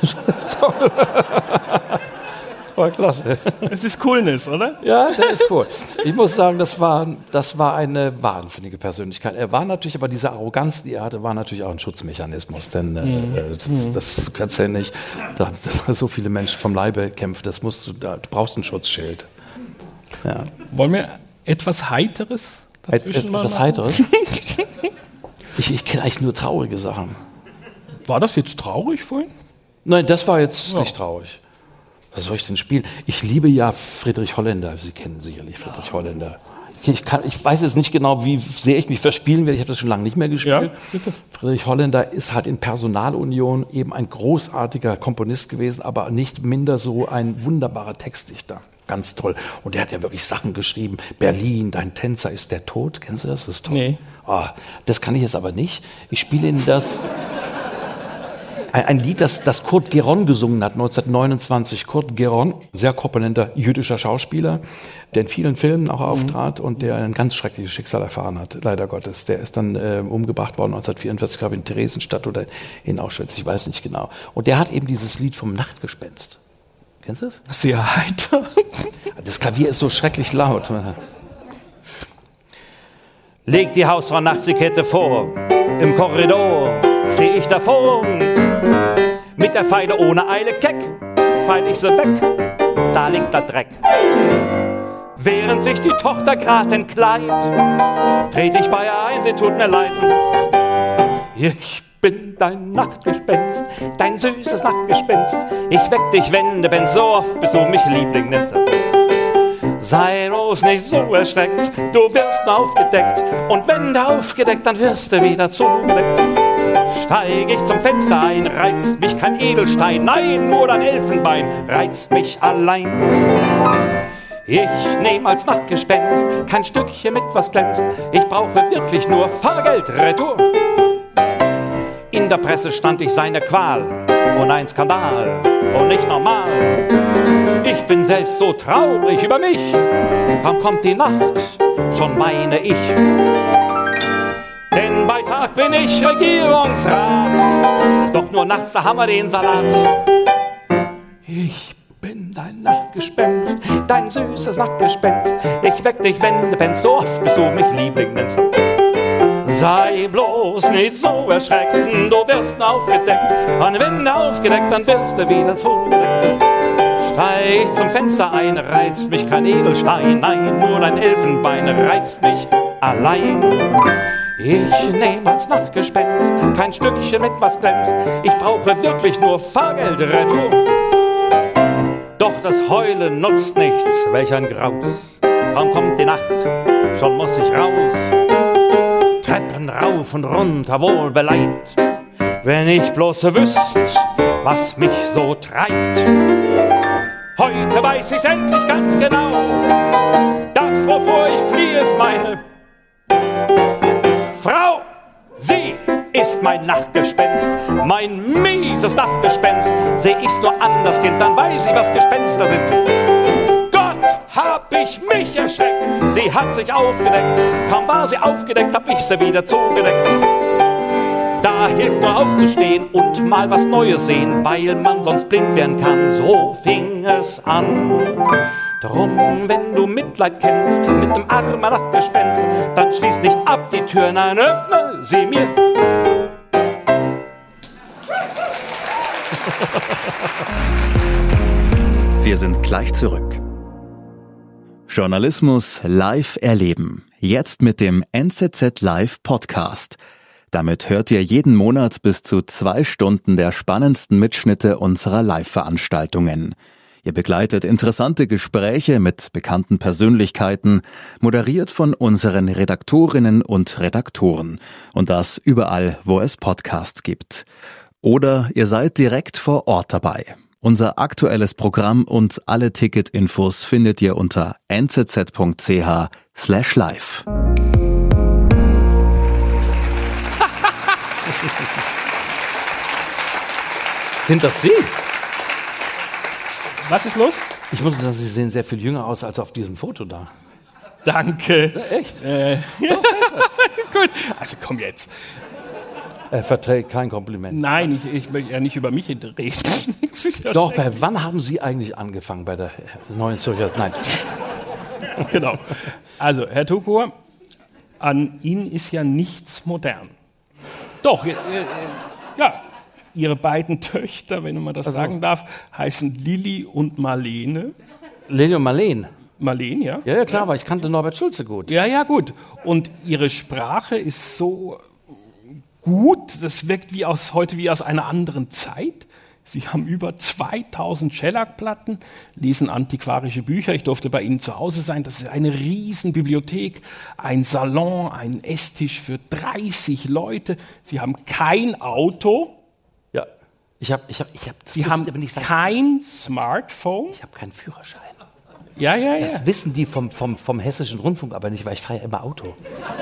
War klasse. Es ist Coolness, oder? Ja, der ist cool. Ich muss sagen, das war eine wahnsinnige Persönlichkeit. Er war natürlich, aber diese Arroganz, die er hatte, war natürlich auch ein Schutzmechanismus. Denn das kannst du ja nicht, da so viele Menschen vom Leibe kämpfen, du brauchst ein Schutzschild. Ja. Wollen wir etwas Heiteres dazwischen machen? Etwas Heiteres? Ich kenne eigentlich nur traurige Sachen. War das jetzt traurig vorhin? Nein, das war jetzt nicht traurig. Was soll ich denn spielen? Ich liebe ja Friedrich Holländer. Sie kennen sicherlich Friedrich Holländer. Ich weiß jetzt nicht genau, wie sehr ich mich verspielen werde. Ich habe das schon lange nicht mehr gespielt. Ja, bitte. Friedrich Holländer ist halt in Personalunion eben ein großartiger Komponist gewesen, aber nicht minder so ein wunderbarer Textdichter. Ganz toll. Und der hat ja wirklich Sachen geschrieben. Berlin, dein Tänzer ist der Tod. Kennst du das? Das ist toll. Nee. Oh, das kann ich jetzt aber nicht. Ich spiele Ihnen das... Ein Lied, das Kurt Geron gesungen hat, 1929. Kurt Geron, sehr korpulenter jüdischer Schauspieler, der in vielen Filmen auch auftrat und der ein ganz schreckliches Schicksal erfahren hat, leider Gottes. Der ist dann umgebracht worden 1944, glaube ich, in Theresienstadt oder in Auschwitz, ich weiß nicht genau. Und der hat eben dieses Lied vom Nachtgespenst. Kennst du das? Sehr heiter. Das Klavier ist so schrecklich laut. Leg die Hausfrau Nachtseekette vor, im Korridor steh ich davor, mit der Feile ohne Eile keck, feil ich sie weg, da liegt der Dreck. Während sich die Tochter grad entkleidet, tret ich bei ihr ein, sie tut mir leid. Ich bin dein Nachtgespenst, dein süßes Nachtgespenst, ich weck dich, wenn du bist, so oft bis du mich Liebling nennst. Sei bloß nicht so erschreckt, du wirst aufgedeckt, und wenn du aufgedeckt, dann wirst du wieder zugedeckt. Steig ich zum Fenster ein, reizt mich kein Edelstein, nein, nur dein Elfenbein reizt mich allein. Ich nehm als Nachtgespenst kein Stückchen mit, was glänzt, ich brauche wirklich nur Fahrgeld retour. In der Presse stand ich seine Qual und ein Skandal und nicht normal. Ich bin selbst so traurig über mich, kaum kommt die Nacht, schon meine ich. Denn bei Tag bin ich Regierungsrat, doch nur nachts, da haben wir den Salat. Ich bin dein Nachtgespenst, dein süßes Nachtgespenst, ich weck dich, wenn du pennst, so oft bis du mich Liebling nennst. Sei bloß nicht so erschreckt, du wirst aufgedeckt, und wenn du aufgedeckt, dann wirst du wieder zugedeckt. Steig zum Fenster ein, reizt mich kein Edelstein, nein, nur dein Elfenbein reizt mich allein. Ich nehm als Nachtgespenst kein Stückchen mit, was glänzt, ich brauche wirklich nur Fahrgeld retour. Doch das Heulen nutzt nichts, welch ein Graus, kaum kommt die Nacht, schon muss ich raus. Treppen rauf und runter, wohl beleibt, wenn ich bloß wüsst, was mich so treibt. Heute weiß ich's endlich ganz genau, das, wovor ich fliehe, ist meine Frau. Sie ist mein Nachtgespenst, mein mieses Nachtgespenst. Seh ich's nur an, das Kind, dann weiß ich, was Gespenster sind. Gott, hab ich mich erschreckt, sie hat sich aufgedeckt. Kaum war sie aufgedeckt, hab ich sie wieder zugedeckt. Da hilft nur aufzustehen und mal was Neues sehen, weil man sonst blind werden kann, so fing es an. Drum, wenn du Mitleid kennst mit dem armen Nachtgespenst, dann schließ nicht ab die Tür, nein, öffne sie mir. Wir sind gleich zurück. Journalismus live erleben. Jetzt mit dem NZZ Live Podcast. Damit hört ihr jeden Monat bis zu 2 Stunden der spannendsten Mitschnitte unserer Live-Veranstaltungen. Ihr begleitet interessante Gespräche mit bekannten Persönlichkeiten, moderiert von unseren Redaktorinnen und Redaktoren. Und das überall, wo es Podcasts gibt. Oder ihr seid direkt vor Ort dabei. Unser aktuelles Programm und alle Ticketinfos findet ihr unter nzz.ch/live. Sind das Sie? Was ist los? Ich muss sagen, Sie sehen sehr viel jünger aus als auf diesem Foto da. Danke. Ja, echt? Gut, also komm jetzt. Er verträgt kein Kompliment. Nein, ich möchte ja nicht über mich reden. Doch, wann haben Sie eigentlich angefangen bei der Neuen Zürcher? Nein. Genau. Also, Herr Tukur, an Ihnen ist ja nichts modern. Doch, ja. Ihre beiden Töchter, wenn man das sagen darf, heißen Lilly und Marlene. Lilly und Marlene? Marlene, ja? Ja, klar, weil ich kannte Norbert Schulze gut. Ja, gut. Und Ihre Sprache ist so gut, das wirkt heute wie aus einer anderen Zeit. Sie haben über 2000 Schellackplatten, lesen antiquarische Bücher. Ich durfte bei Ihnen zu Hause sein. Das ist eine Riesenbibliothek, ein Salon, ein Esstisch für 30 Leute. Sie haben kein Auto. Ja, Sie haben kein Smartphone. Ich habe keinen Führerschein. Ja. Das wissen die vom Hessischen Rundfunk aber nicht, weil ich fahre ja immer Auto.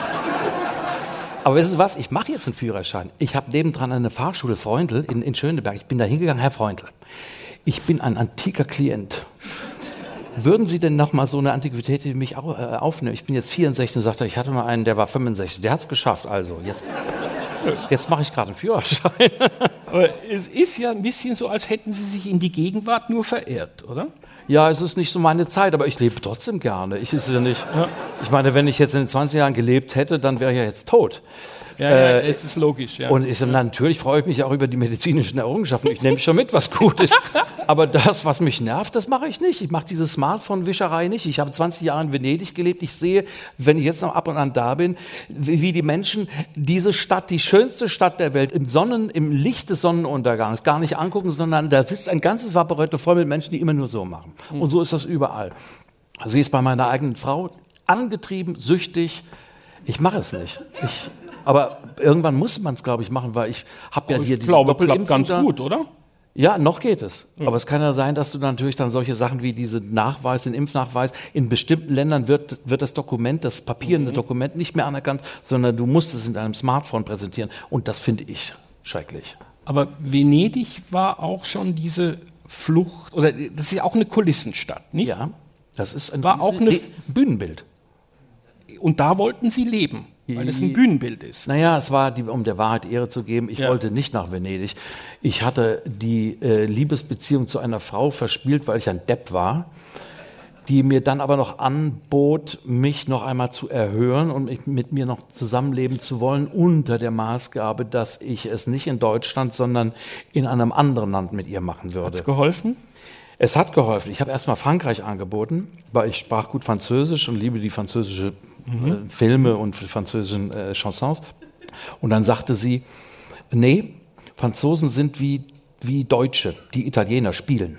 Aber wissen Sie was, ich mache jetzt einen Führerschein. Ich habe nebendran eine Fahrschule Freundl in Schöneberg. Ich bin da hingegangen, Herr Freundl. Ich bin ein antiker Klient. Würden Sie denn noch mal so eine Antiquität wie mich aufnehmen? Ich bin jetzt 64 und sagte, ich hatte mal einen, der war 65. Der hat es geschafft, also jetzt mache ich gerade einen Führerschein. Aber es ist ja ein bisschen so, als hätten Sie sich in die Gegenwart nur verirrt, oder? Ja, es ist nicht so meine Zeit, aber ich lebe trotzdem gerne. Ich meine, wenn ich jetzt in den 20 Jahren gelebt hätte, dann wäre ich ja jetzt tot. Ja, es ist logisch, ja. Und natürlich freue ich mich auch über die medizinischen Errungenschaften. Ich nehme schon mit, was gut ist. Aber das, was mich nervt, das mache ich nicht. Ich mache diese Smartphone-Wischerei nicht. Ich habe 20 Jahre in Venedig gelebt. Ich sehe, wenn ich jetzt noch ab und an da bin, wie die Menschen diese Stadt, die schönste Stadt der Welt, im Licht des Sonnenuntergangs gar nicht angucken, sondern da sitzt ein ganzes Vaporette voll mit Menschen, die immer nur so machen. Und so ist das überall. Sie ist bei meiner eigenen Frau angetrieben, süchtig. Ich mache es nicht. Aber irgendwann muss man es, glaube ich, machen, weil ich habe ja hier diese Doppelimpfung. Klappt ganz gut, oder? Ja, noch geht es. Ja. Aber es kann ja sein, dass du natürlich dann solche Sachen wie diesen Nachweis, den Impfnachweis, in bestimmten Ländern wird das Dokument, das papierende Dokument nicht mehr anerkannt, sondern du musst es in deinem Smartphone präsentieren. Und das finde ich schrecklich. Aber Venedig war auch schon diese Flucht, oder das ist ja auch eine Kulissenstadt, nicht? Ja, das ist war auch ein Bühnenbild. Und da wollten Sie leben, weil es ein Bühnenbild ist. Naja, es war, um der Wahrheit Ehre zu geben, ich wollte nicht nach Venedig. Ich hatte die Liebesbeziehung zu einer Frau verspielt, weil ich ein Depp war, die mir dann aber noch anbot, mich noch einmal zu erhören und mit mir noch zusammenleben zu wollen, unter der Maßgabe, dass ich es nicht in Deutschland, sondern in einem anderen Land mit ihr machen würde. Hat's geholfen? Es hat geholfen. Ich habe erstmal Frankreich angeboten, weil ich sprach gut Französisch und liebe die französische Filme und französischen Chansons. Und dann sagte sie, nee, Franzosen sind wie Deutsche, die Italiener spielen.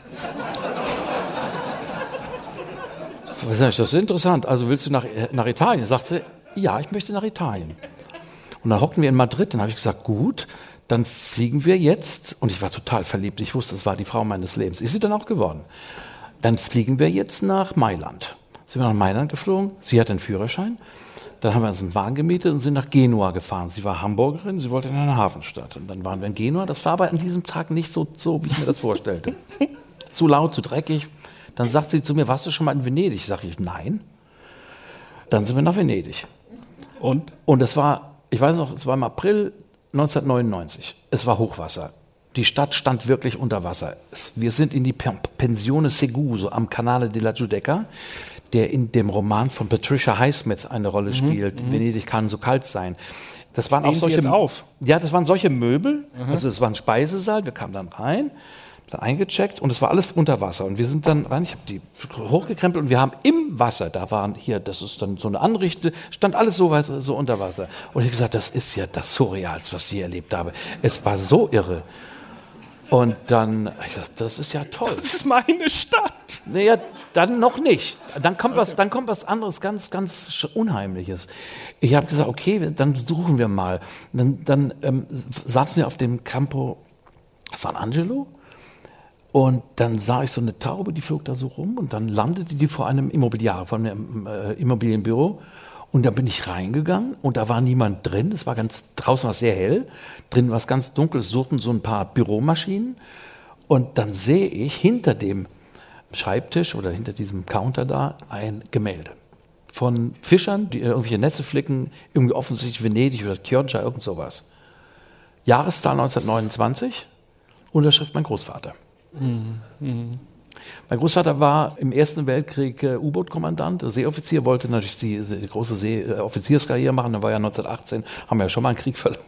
Das ist interessant. Also willst du nach Italien? Sagt sie, ja, ich möchte nach Italien. Und dann hockten wir in Madrid. Dann habe ich gesagt, gut, dann fliegen wir jetzt. Und ich war total verliebt. Ich wusste, es war die Frau meines Lebens. Ist sie dann auch geworden. Dann fliegen wir jetzt nach Mailand. Sind wir nach Mailand geflogen. Sie hat den Führerschein. Dann haben wir uns einen Wagen gemietet und sind nach Genua gefahren. Sie war Hamburgerin, sie wollte in eine Hafenstadt. Und dann waren wir in Genua. Das war aber an diesem Tag nicht so wie ich mir das vorstellte. Zu laut, zu dreckig. Dann sagt sie zu mir, warst du schon mal in Venedig? Sag ich, nein. Dann sind wir nach Venedig. Und es war, ich weiß noch, es war im April 1999. Es war Hochwasser. Die Stadt stand wirklich unter Wasser. Wir sind in die Pensione Seguso am Canale della Giudecca, der in dem Roman von Patricia Highsmith eine Rolle spielt. Venedig kann so kalt sein. Das waren auch solche. Ja, das waren solche Möbel. Also es war ein Speisesaal. Wir kamen dann rein, dann eingecheckt und es war alles unter Wasser. Und wir sind dann rein. Ich habe die hochgekrempelt und wir haben im Wasser. Da waren hier, das ist dann so eine Anrichte, stand alles so unter Wasser. Und ich habe gesagt, das ist ja das Surrealste, was ich hier erlebt habe. Es war so irre. Und dann, ich dachte, das ist ja toll. Das ist meine Stadt. Naja, dann noch nicht. Dann kommt was anderes, ganz, ganz Unheimliches. Ich habe gesagt, okay, dann suchen wir mal. Dann saßen wir auf dem Campo San Angelo und dann sah ich so eine Taube, die flog da so rum und dann landete die vor einem Immobilienbüro. Und da bin ich reingegangen und da war niemand drin. Es war draußen war es sehr hell. Drin war es ganz dunkel. Es suchten so ein paar Büromaschinen. Und dann sehe ich hinter dem Schreibtisch oder hinter diesem Counter da ein Gemälde von Fischern, die irgendwelche Netze flicken, irgendwie offensichtlich Venedig oder Chioggia, irgend sowas. Jahreszahl 1929, Unterschrift mein Großvater. Mein Großvater war im Ersten Weltkrieg U-Boot-Kommandant, Seeoffizier, wollte natürlich die große Offizierskarriere machen. Dann war ja 1918, haben wir ja schon mal einen Krieg verloren.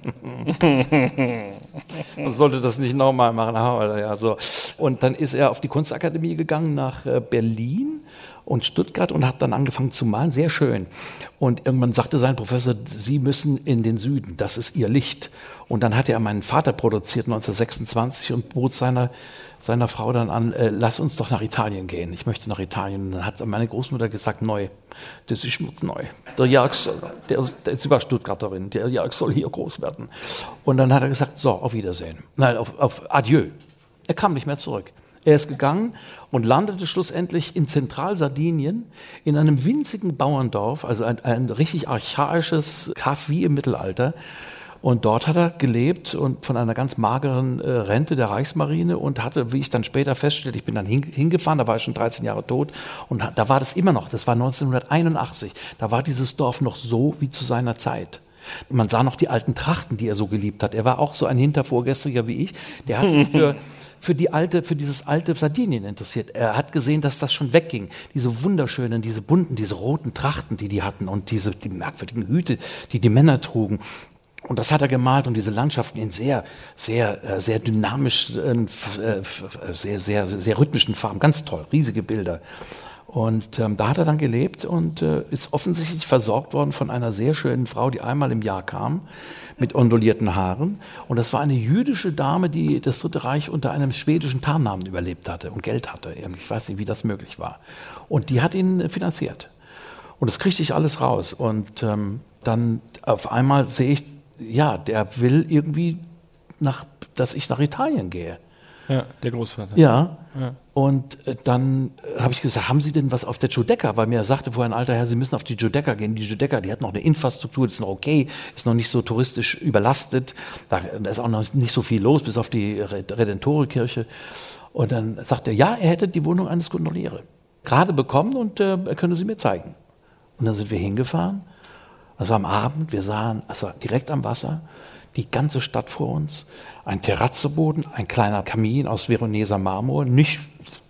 Man sollte das nicht nochmal machen. Ja, so. Und dann ist er auf die Kunstakademie gegangen nach Berlin und Stuttgart und hat dann angefangen zu malen, sehr schön. Und irgendwann sagte sein Professor, Sie müssen in den Süden, das ist Ihr Licht. Und dann hat er meinen Vater produziert 1926 und bot seiner Frau dann an, lass uns doch nach Italien gehen. Ich möchte nach Italien. Und dann hat meine Großmutter gesagt, neu, das ist neu. Der Jörg, sie war Stuttgarterin, der Jörg soll hier groß werden. Und dann hat er gesagt, so, auf Wiedersehen. Nein, auf Adieu. Er kam nicht mehr zurück. Er ist gegangen und landete schlussendlich in Zentralsardinien in einem winzigen Bauerndorf, also ein richtig archaisches Kaff wie im Mittelalter. Und dort hat er gelebt und von einer ganz mageren Rente der Reichsmarine und hatte, wie ich dann später feststellte, ich bin dann hingefahren, da war ich schon 13 Jahre tot und da war das immer noch, das war 1981, da war dieses Dorf noch so wie zu seiner Zeit. Man sah noch die alten Trachten, die er so geliebt hat. Er war auch so ein Hintervorgestriger wie ich, der hat sich für dieses alte Sardinien interessiert. Er hat gesehen, dass das schon wegging. Diese wunderschönen, diese bunten, diese roten Trachten, die hatten und die merkwürdigen Hüte, die Männer trugen. Und das hat er gemalt und diese Landschaften in sehr, sehr, sehr dynamisch, sehr, sehr, sehr rhythmischen Farben. Ganz toll, riesige Bilder. Und da hat er dann gelebt und ist offensichtlich versorgt worden von einer sehr schönen Frau, die einmal im Jahr kam, mit ondulierten Haaren. Und das war eine jüdische Dame, die das Dritte Reich unter einem schwedischen Tarnnamen überlebt hatte und Geld hatte. Ich weiß nicht, wie das möglich war. Und die hat ihn finanziert. Und das kriegte ich alles raus. Und dann auf einmal sehe ich, ja, der will irgendwie, dass ich nach Italien gehe. Ja, der Großvater. Ja. Und dann habe ich gesagt, haben Sie denn was auf der Giudecca? Weil mir sagte vorher ein alter Herr, Sie müssen auf die Giudecca gehen. Die Giudecca, die hat noch eine Infrastruktur, die ist noch okay, ist noch nicht so touristisch überlastet. Da ist auch noch nicht so viel los, bis auf die Redentore-Kirche. Und dann sagte er, ja, er hätte die Wohnung eines Gondoliere gerade bekommen und er könne sie mir zeigen. Und dann sind wir hingefahren. Das war am Abend, wir sahen, also direkt am Wasser, die ganze Stadt vor uns, ein Terrazzeboden, ein kleiner Kamin aus Veroneser Marmor, nicht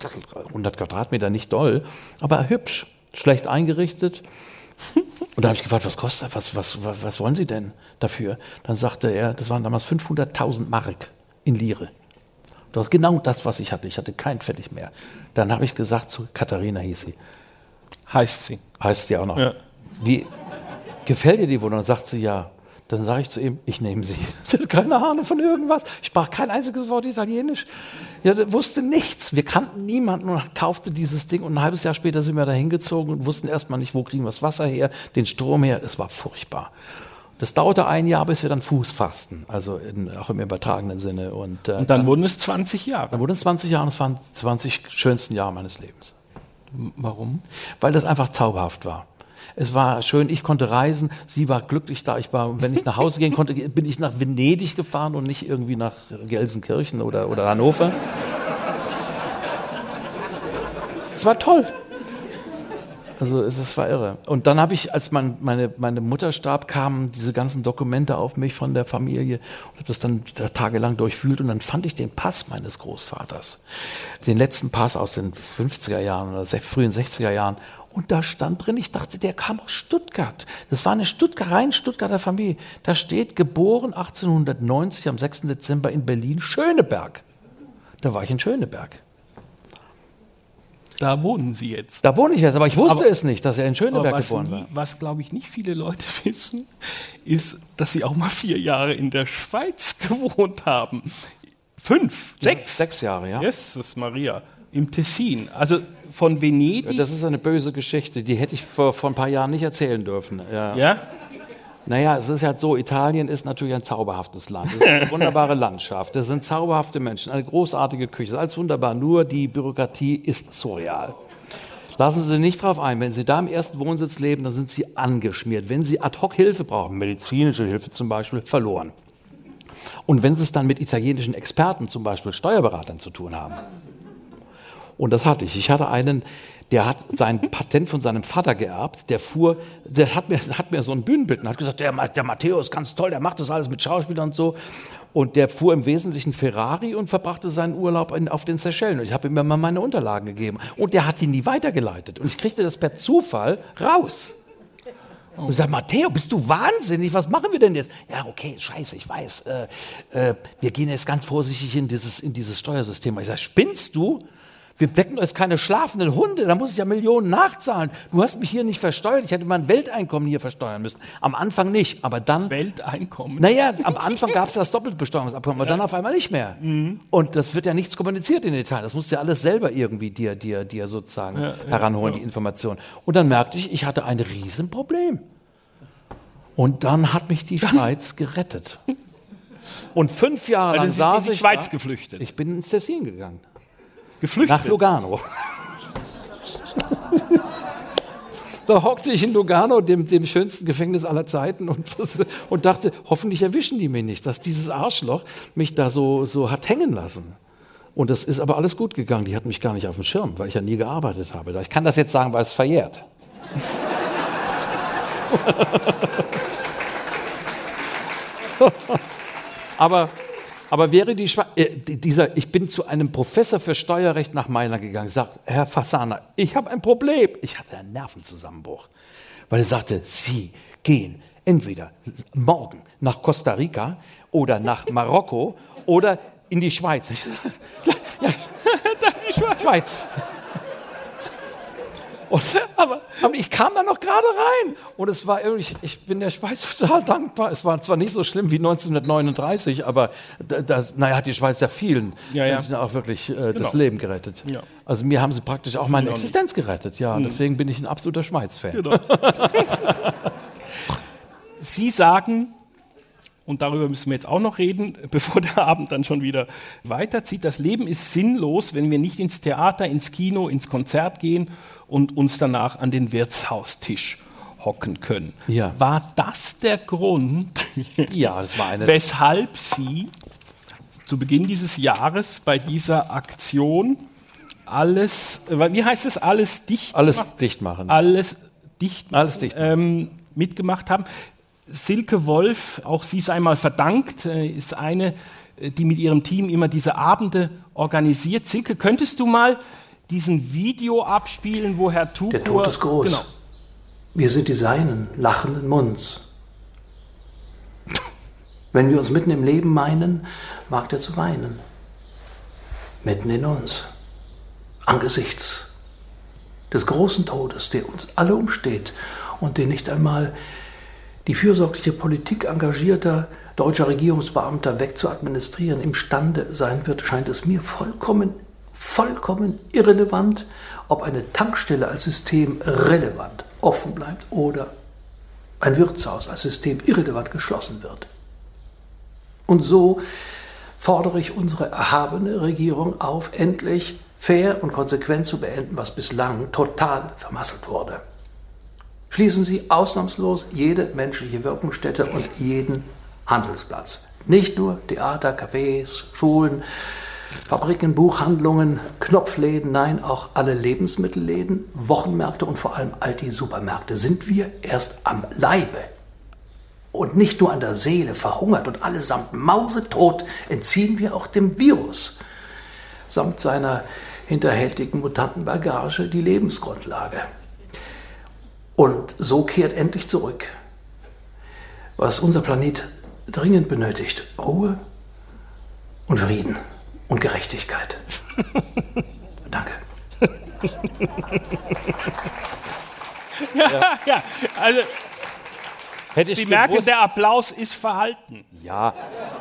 100 Quadratmeter, nicht doll, aber hübsch, schlecht eingerichtet. Und da habe ich gefragt, was kostet das, was wollen Sie denn dafür? Dann sagte er, das waren damals 500.000 Mark in Lire. Das ist genau das, was ich hatte kein Pfennig mehr. Dann habe ich gesagt, zu Katharina hieß sie. Heißt sie auch noch. Ja. Wie gefällt dir die Wohnung? Dann sagt sie ja. Dann sage ich zu ihm, ich nehme sie. Sie hat keine Ahnung von irgendwas. Ich sprach kein einziges Wort Italienisch. Ja, der wusste nichts. Wir kannten niemanden und kaufte dieses Ding. Und ein halbes Jahr später sind wir da hingezogen und wussten erstmal nicht, wo kriegen wir das Wasser her, den Strom her. Es war furchtbar. Das dauerte ein Jahr, bis wir dann Fuß fassten. Also auch im übertragenen Sinne. Und dann wurden es 20 Jahre. Dann wurden es 20 Jahre und es waren 20 schönsten Jahre meines Lebens. Warum? Weil das einfach zauberhaft war. Es war schön, ich konnte reisen, sie war glücklich da. Und wenn ich nach Hause gehen konnte, bin ich nach Venedig gefahren und nicht irgendwie nach Gelsenkirchen oder Hannover. Es war toll. Also es war irre. Und dann habe ich, als meine Mutter starb, kamen diese ganzen Dokumente auf mich von der Familie und habe das dann tagelang durchwühlt und dann fand ich den Pass meines Großvaters. Den letzten Pass aus den 50er Jahren oder frühen 60er Jahren. Und da stand drin, ich dachte, der kam aus Stuttgart. Das war eine rein Stuttgarter Familie. Da steht, geboren 1890 am 6. Dezember in Berlin, Schöneberg. Da war ich in Schöneberg. Da wohnen Sie jetzt. Da wohne ich jetzt, aber ich wusste es nicht, dass er in Schöneberg geboren war. Was, glaube ich, nicht viele Leute wissen, ist, dass Sie auch mal 4 Jahre in der Schweiz gewohnt haben. 5, 6? 6 Jahre, ja. Jesus Maria, im Tessin. Also von Venedig. Das ist eine böse Geschichte, die hätte ich vor ein paar Jahren nicht erzählen dürfen. Ja? Naja, es ist halt so, Italien ist natürlich ein zauberhaftes Land. Es ist eine wunderbare Landschaft, es sind zauberhafte Menschen, eine großartige Küche, es ist alles wunderbar, nur die Bürokratie ist surreal. Lassen Sie nicht drauf ein, wenn Sie da im ersten Wohnsitz leben, dann sind Sie angeschmiert. Wenn Sie ad hoc Hilfe brauchen, medizinische Hilfe zum Beispiel, verloren. Und wenn Sie es dann mit italienischen Experten, zum Beispiel Steuerberatern, zu tun haben. Und das hatte ich. Ich hatte einen, der hat sein Patent von seinem Vater geerbt, der hat mir so ein Bühnenbild und hat gesagt, der Matteo ist ganz toll, der macht das alles mit Schauspielern und so. Und der fuhr im Wesentlichen Ferrari und verbrachte seinen Urlaub auf den Seychellen. Und ich habe ihm immer meine Unterlagen gegeben. Und der hat die nie weitergeleitet. Und ich kriegte das per Zufall raus. Und ich sage, Matteo, bist du wahnsinnig? Was machen wir denn jetzt? Ja, okay, scheiße, ich weiß. Wir gehen jetzt ganz vorsichtig in dieses Steuersystem. Ich sage, spinnst du? Wir wecken jetzt keine schlafenden Hunde, da muss ich ja Millionen nachzahlen. Du hast mich hier nicht versteuert, ich hätte mein Welteinkommen hier versteuern müssen. Am Anfang nicht, aber dann... Welteinkommen? Naja, am Anfang gab es das Doppelbesteuerungsabkommen, aber dann auf einmal nicht mehr. Mhm. Und das wird ja nichts kommuniziert in Italien. Das musst du ja alles selber irgendwie dir sozusagen heranholen, die Information. Und dann merkte ich hatte ein Riesenproblem. Und dann hat mich die Schweiz gerettet. Und 5 Jahre lang saß ich in die Schweiz geflüchtet? Ich bin ins Tessin gegangen. Geflüchtet? Nach Lugano. Da hockte ich in Lugano, dem schönsten Gefängnis aller Zeiten, und dachte, hoffentlich erwischen die mich nicht, dass dieses Arschloch mich da so hat hängen lassen. Und das ist aber alles gut gegangen. Die hat mich gar nicht auf dem Schirm, weil ich ja nie gearbeitet habe. Ich kann das jetzt sagen, weil es verjährt. Aber wäre die Schweiz, ich bin zu einem Professor für Steuerrecht nach Mailand gegangen, sagt, Herr Fasana, ich habe ein Problem. Ich hatte einen Nervenzusammenbruch, weil er sagte, Sie gehen entweder morgen nach Costa Rica oder nach Marokko oder in die Schweiz. Ja, die Schweiz. Aber ich kam da noch gerade rein und es war irgendwie, ich bin der Schweiz total dankbar. Es war zwar nicht so schlimm wie 1939, aber hat die Schweiz ja vielen Menschen auch wirklich das Leben gerettet. Ja. Also mir haben sie praktisch auch meine Existenz gerettet. Ja, deswegen bin ich ein absoluter Schweiz-Fan. Genau. Sie sagen, und darüber müssen wir jetzt auch noch reden, bevor der Abend dann schon wieder weiterzieht, das Leben ist sinnlos, wenn wir nicht ins Theater, ins Kino, ins Konzert gehen und uns danach an den Wirtshaustisch hocken können. Ja. War das der Grund, ja, das war weshalb Sie zu Beginn dieses Jahres bei dieser Aktion alles dicht machen, mitgemacht haben? Silke Wolf, auch sie sei mal verdankt, ist eine, die mit ihrem Team immer diese Abende organisiert. Silke, könntest du mal diesen Video abspielen, wo Herr Tukur... Der Tod ist groß. Genau. Wir sind die Seinen, lachenden Munds. Wenn wir uns mitten im Leben meinen, wagt er zu weinen. Mitten in uns. Angesichts des großen Todes, der uns alle umsteht und den nicht einmal die fürsorgliche Politik engagierter deutscher Regierungsbeamter wegzuadministrieren imstande sein wird, scheint es mir vollkommen irrelevant, ob eine Tankstelle als System relevant offen bleibt oder ein Wirtshaus als System irrelevant geschlossen wird. Und so fordere ich unsere erhabene Regierung auf, endlich fair und konsequent zu beenden, was bislang total vermasselt wurde. Schließen Sie ausnahmslos jede menschliche Wirkungsstätte und jeden Handelsplatz. Nicht nur Theater, Cafés, Schulen, Fabriken, Buchhandlungen, Knopfläden, nein, auch alle Lebensmittelläden, Wochenmärkte und vor allem all die Supermärkte. Sind wir erst am Leibe und nicht nur an der Seele verhungert und allesamt mausetot, entziehen wir auch dem Virus samt seiner hinterhältigen Mutantenbagage die Lebensgrundlage. Und so kehrt endlich zurück, was unser Planet dringend benötigt: Ruhe und Frieden und Gerechtigkeit. Danke. Ja, also Hätte ich Sie merken, gewusst, der Applaus ist verhalten. ja,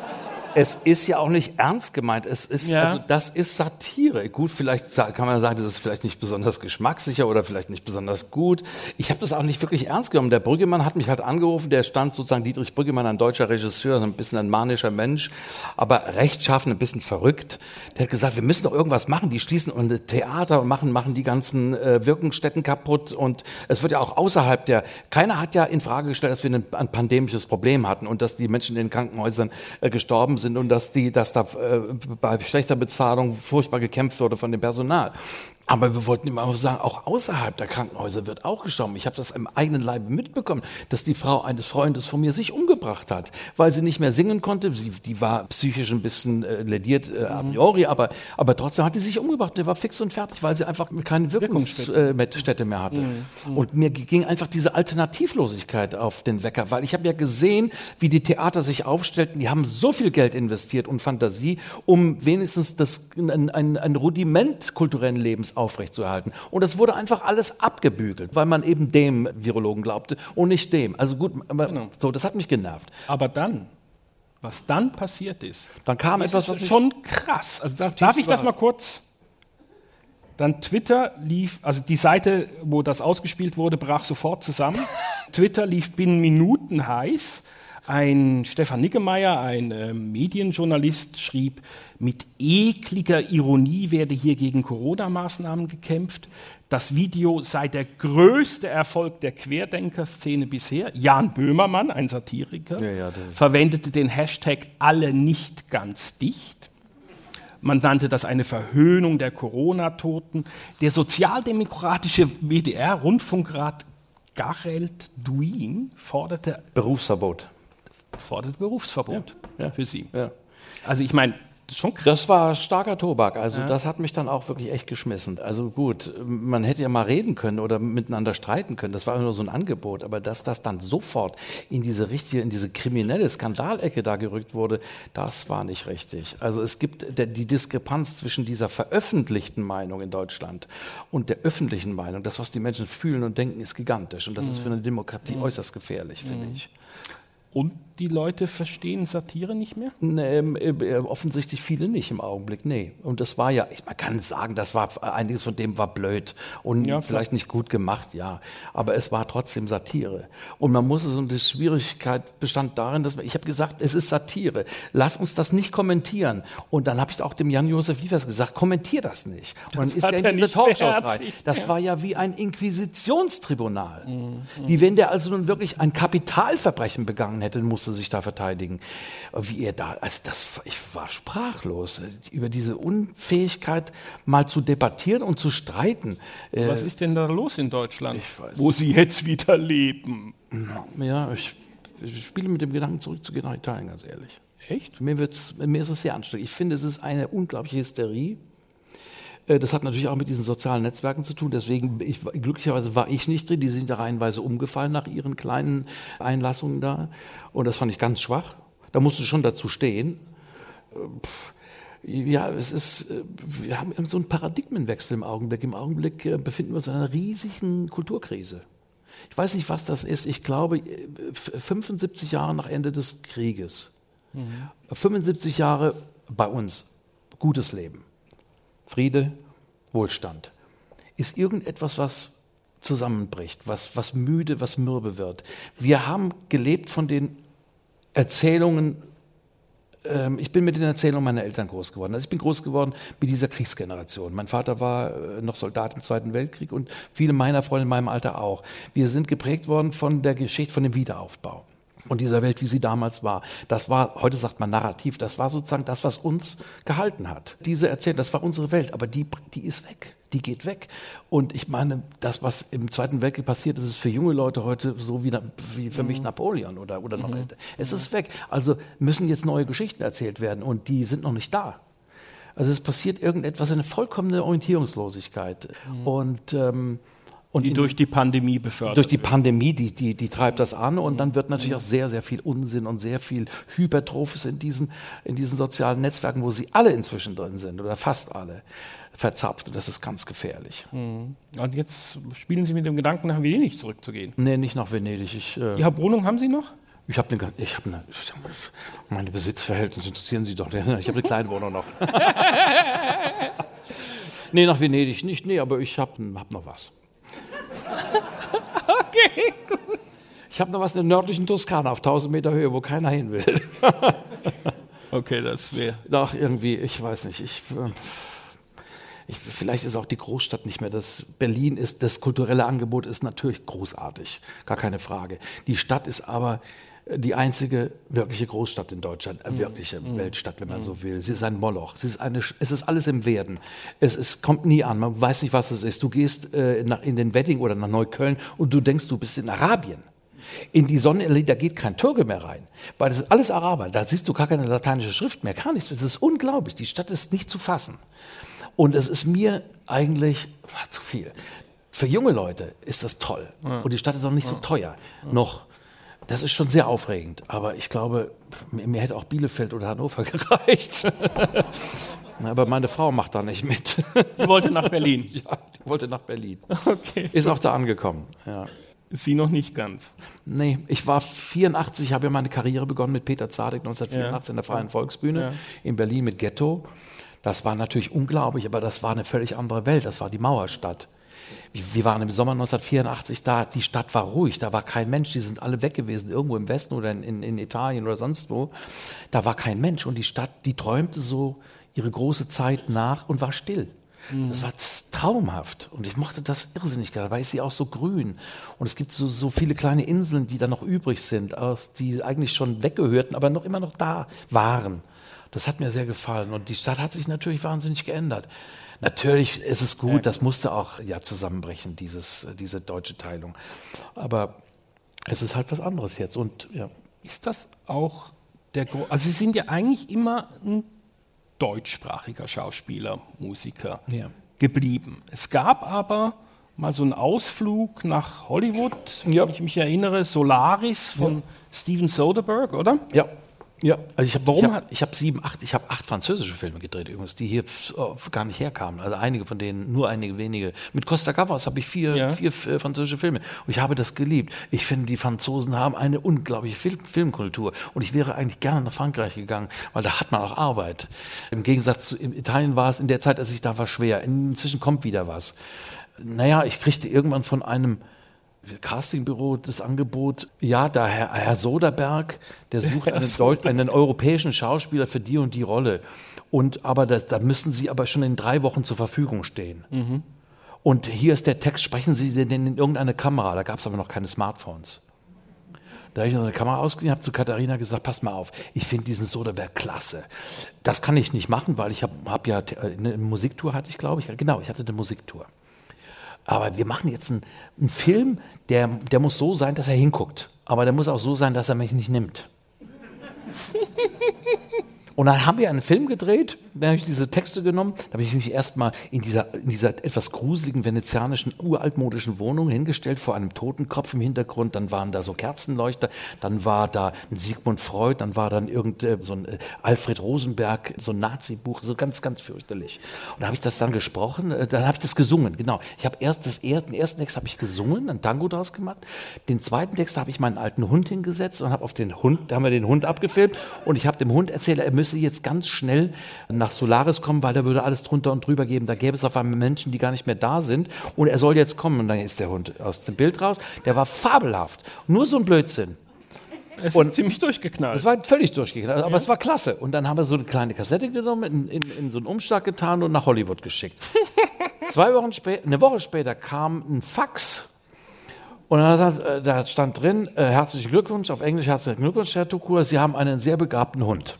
es ist ja auch nicht ernst gemeint. Es ist, Ja. also das ist Satire. Gut, vielleicht kann man sagen, das ist vielleicht nicht besonders geschmackssicher oder vielleicht nicht besonders gut. Ich habe das auch nicht wirklich ernst genommen. Der Brüggemann hat mich halt angerufen, der stand sozusagen, Dietrich Brüggemann, ein deutscher Regisseur, so ein bisschen ein manischer Mensch, aber rechtschaffen, ein bisschen verrückt. Der hat gesagt, wir müssen doch irgendwas machen. Die schließen und Theater und machen die ganzen Wirkungsstätten kaputt. Und es wird ja auch außerhalb keiner hat ja in Frage gestellt, dass wir ein pandemisches Problem hatten und dass die Menschen in den Krankenhäusern gestorben sind und dass da bei schlechter Bezahlung furchtbar gekämpft wurde von dem Personal. Aber wir wollten immer auch sagen, auch außerhalb der Krankenhäuser wird auch gestorben. Ich habe das im eigenen Leibe mitbekommen, dass die Frau eines Freundes von mir sich umgebracht hat, weil sie nicht mehr singen konnte. Die war psychisch ein bisschen lädiert a priori, aber trotzdem hat die sich umgebracht. Die war fix und fertig, weil sie einfach keine Wirkungsstätte mehr hatte. Und mir ging einfach diese Alternativlosigkeit auf den Wecker, weil ich habe ja gesehen, wie die Theater sich aufstellten. Die haben so viel Geld investiert und Fantasie, um wenigstens ein Rudiment kulturellen Lebens aufrechtzuerhalten. Und das wurde einfach alles abgebügelt, weil man eben dem Virologen glaubte und nicht dem. Also gut, aber so, das hat mich genervt. Aber dann, was dann passiert ist, Dann kam etwas, was ist mich schon krass. Also darf ich das mal kurz? Dann Twitter lief, also die Seite, wo das ausgespielt wurde, brach sofort zusammen. Twitter lief binnen Minuten heiß. Ein Stefan Niggemeier, ein Medienjournalist, schrieb, mit ekliger Ironie werde hier gegen Corona-Maßnahmen gekämpft. Das Video sei der größte Erfolg der Querdenker-Szene bisher. Jan Böhmermann, ein Satiriker, verwendete den Hashtag alle nicht ganz dicht. Man nannte das eine Verhöhnung der Corona-Toten. Der sozialdemokratische WDR-Rundfunkrat Gareth Duin forderte Berufsverbot. Berufsverbot für sie. Ja. Also ich meine, das ist schon krass. Das war starker Tobak, also das hat mich dann auch wirklich echt geschmissen. Also gut, man hätte ja mal reden können oder miteinander streiten können, das war nur so ein Angebot, aber dass das dann sofort in diese kriminelle Skandalecke da gerückt wurde, das war nicht richtig. Also es gibt die Diskrepanz zwischen dieser veröffentlichten Meinung in Deutschland und der öffentlichen Meinung, das, was die Menschen fühlen und denken, ist gigantisch und das ist für eine Demokratie äußerst gefährlich, finde ich. Und die Leute verstehen Satire nicht mehr? Nee, offensichtlich viele nicht im Augenblick, nee. Und das war ja, man kann sagen, einiges von dem war blöd und vielleicht nicht gut gemacht, ja. Aber es war trotzdem Satire. Und man muss und die Schwierigkeit bestand darin, dass ich habe gesagt, es ist Satire. Lass uns das nicht kommentieren. Und dann habe ich auch dem Jan-Josef Liefers gesagt, kommentier das nicht. Und dann ist er in diese Talkshows rein. Das war ja wie ein Inquisitionstribunal. Wie wenn der also nun wirklich ein Kapitalverbrechen begangen hätte, musste sich da verteidigen. Wie er da, ich war sprachlos über diese Unfähigkeit, mal zu debattieren und zu streiten. Was ist denn da los in Deutschland, Ich weiß wo Sie jetzt wieder leben? Ja, ich spiele mit dem Gedanken, zurückzugehen nach Italien, ganz ehrlich. Echt? Mir ist es sehr anstrengend. Ich finde, es ist eine unglaubliche Hysterie. Das hat natürlich auch mit diesen sozialen Netzwerken zu tun. Deswegen, glücklicherweise war ich nicht drin. Die sind da reihenweise umgefallen nach ihren kleinen Einlassungen da. Und das fand ich ganz schwach. Da musst du schon dazu stehen. Ja, wir haben so einen Paradigmenwechsel im Augenblick. Im Augenblick befinden wir uns in einer riesigen Kulturkrise. Ich weiß nicht, was das ist. Ich glaube, 75 Jahre nach Ende des Krieges. 75 Jahre bei uns. Gutes Leben. Friede, Wohlstand. Ist irgendetwas, was zusammenbricht, was müde, was mürbe wird. Wir haben gelebt von den Erzählungen ich bin mit den Erzählungen meiner Eltern groß geworden. Also ich bin groß geworden mit dieser Kriegsgeneration. Mein Vater war noch Soldat im Zweiten Weltkrieg und viele meiner Freunde in meinem Alter auch. Wir sind geprägt worden von der Geschichte, von dem Wiederaufbau und dieser Welt, wie sie damals war. Das war, heute sagt man Narrativ, das war sozusagen das, was uns gehalten hat. Diese Erzählung, das war unsere Welt, aber die ist weg. Die geht weg. Und ich meine, das, was im Zweiten Weltkrieg passiert ist, ist für junge Leute heute so wie für mich Napoleon oder noch älter. Es ist weg. Also müssen jetzt neue Geschichten erzählt werden und die sind noch nicht da. Also es passiert irgendetwas, eine vollkommene Orientierungslosigkeit. Und die durch die Pandemie befördert durch die Pandemie, die treibt das an und dann wird natürlich auch sehr, sehr viel Unsinn und sehr viel Hypertrophes in diesen sozialen Netzwerken, wo sie alle inzwischen drin sind oder fast alle, verzapft und das ist ganz gefährlich. Und jetzt spielen Sie mit dem Gedanken, nach Venedig zurückzugehen? Nee, nicht nach Venedig. Ihre Wohnung haben Sie noch? Meine Besitzverhältnisse interessieren Sie doch. Ich habe eine kleine Wohnung noch. Nee, nach Venedig nicht, nee, aber ich hab noch was. Okay, gut. Ich habe noch was in der nördlichen Toskana auf 1000 Meter Höhe, wo keiner hin will. Okay, das wäre... Doch, irgendwie, ich weiß nicht, vielleicht ist auch die Großstadt nicht mehr Berlin ist, das kulturelle Angebot ist natürlich großartig, gar keine Frage. Die Stadt ist aber die einzige wirkliche Großstadt in Deutschland, wirkliche Weltstadt, wenn man so will. Sie ist ein Moloch, es ist alles im Werden. Es kommt nie an, man weiß nicht, was es ist. Du gehst in den Wedding oder nach Neukölln und du denkst, du bist in Arabien. In die Sonnenallee, da geht kein Türke mehr rein, weil das ist alles Araber. Da siehst du gar keine lateinische Schrift mehr, gar nichts. Das ist unglaublich, die Stadt ist nicht zu fassen. Und es ist mir eigentlich zu viel. Für junge Leute ist das toll. Ja. Und die Stadt ist auch nicht so teuer. Noch. Das ist schon sehr aufregend. Aber ich glaube, mir hätte auch Bielefeld oder Hannover gereicht. Aber meine Frau macht da nicht mit. Die wollte nach Berlin? Ja, die wollte nach Berlin. Okay. Ist auch da angekommen, ja. Sie noch nicht ganz? Nee, ich war 84, habe ja meine Karriere begonnen mit Peter Zadek 1984 in der Freien Volksbühne in Berlin mit Ghetto. Das war natürlich unglaublich, aber das war eine völlig andere Welt. Das war die Mauerstadt. Wir waren im Sommer 1984 da, die Stadt war ruhig, da war kein Mensch, die sind alle weg gewesen, irgendwo im Westen oder in Italien oder sonst wo. Da war kein Mensch und die Stadt, die träumte so ihre große Zeit nach und war still. Das war traumhaft und ich mochte das irrsinnig gerne, weil ist sie auch so grün und es gibt so viele kleine Inseln, die da noch übrig sind, die eigentlich schon weggehörten, aber immer noch da waren. Das hat mir sehr gefallen und die Stadt hat sich natürlich wahnsinnig geändert. Natürlich ist es gut, das musste auch zusammenbrechen, diese deutsche Teilung. Aber es ist halt was anderes jetzt und ja. Ist das auch also Sie sind ja eigentlich immer ein deutschsprachiger Schauspieler, Musiker geblieben. Es gab aber mal so einen Ausflug nach Hollywood, wenn ich mich erinnere, Solaris von Steven Soderbergh, oder? Ja. Ja, also ich habe 8 französische Filme gedreht übrigens, die hier gar nicht herkamen. Also einige von denen, nur einige wenige. Mit Costa Gavras habe ich vier französische Filme und ich habe das geliebt. Ich finde, die Franzosen haben eine unglaubliche Filmkultur und ich wäre eigentlich gerne nach Frankreich gegangen, weil da hat man auch Arbeit. Im Gegensatz zu in Italien war es in der Zeit, als ich da war, schwer. Inzwischen kommt wieder was. Naja, ich kriegte irgendwann von einem Castingbüro das Angebot, der Herr Soderbergh, der sucht einen europäischen Schauspieler für die und die Rolle. Aber da müssen Sie aber schon in 3 Wochen zur Verfügung stehen. Mhm. Und hier ist der Text, sprechen Sie denn in irgendeine Kamera? Da gab es aber noch keine Smartphones. Da habe ich so eine Kamera ausgeliehen, habe zu Katharina gesagt, pass mal auf, ich finde diesen Soderbergh klasse. Das kann ich nicht machen, weil ich hab eine Musiktour hatte ich, glaube ich. Genau, ich hatte eine Musiktour. Aber wir machen jetzt einen Film, der muss so sein, dass er hinguckt. Aber der muss auch so sein, dass er mich nicht nimmt. Und dann haben wir einen Film gedreht, da habe ich diese Texte genommen, da habe ich mich erstmal in dieser etwas gruseligen venezianischen, uraltmodischen Wohnung hingestellt, vor einem Totenkopf im Hintergrund, dann waren da so Kerzenleuchter, dann war da ein Sigmund Freud, dann war dann so ein Alfred Rosenberg, so ein Nazi-Buch, so ganz, ganz fürchterlich. Und da habe ich das dann gesprochen, dann habe ich das gesungen, genau. Ich habe den ersten Text habe ich gesungen, ein Tango draus gemacht, den zweiten Text habe ich meinen alten Hund hingesetzt und habe da haben wir den Hund abgefilmt und ich habe dem Hund erzählt, er müsse jetzt ganz schnell nach Solaris kommen, weil da würde alles drunter und drüber geben. Da gäbe es auf einmal Menschen, die gar nicht mehr da sind und er soll jetzt kommen. Und dann ist der Hund aus dem Bild raus. Der war fabelhaft. Nur so ein Blödsinn. Es ist ziemlich durchgeknallt. Es war völlig durchgeknallt, aber es war klasse. Und dann haben wir so eine kleine Kassette genommen, in so einen Umschlag getan und nach Hollywood geschickt. Eine Woche später kam ein Fax und da stand drin, herzlichen Glückwunsch, auf Englisch herzlichen Glückwunsch, Herr Tukur, Sie haben einen sehr begabten Hund.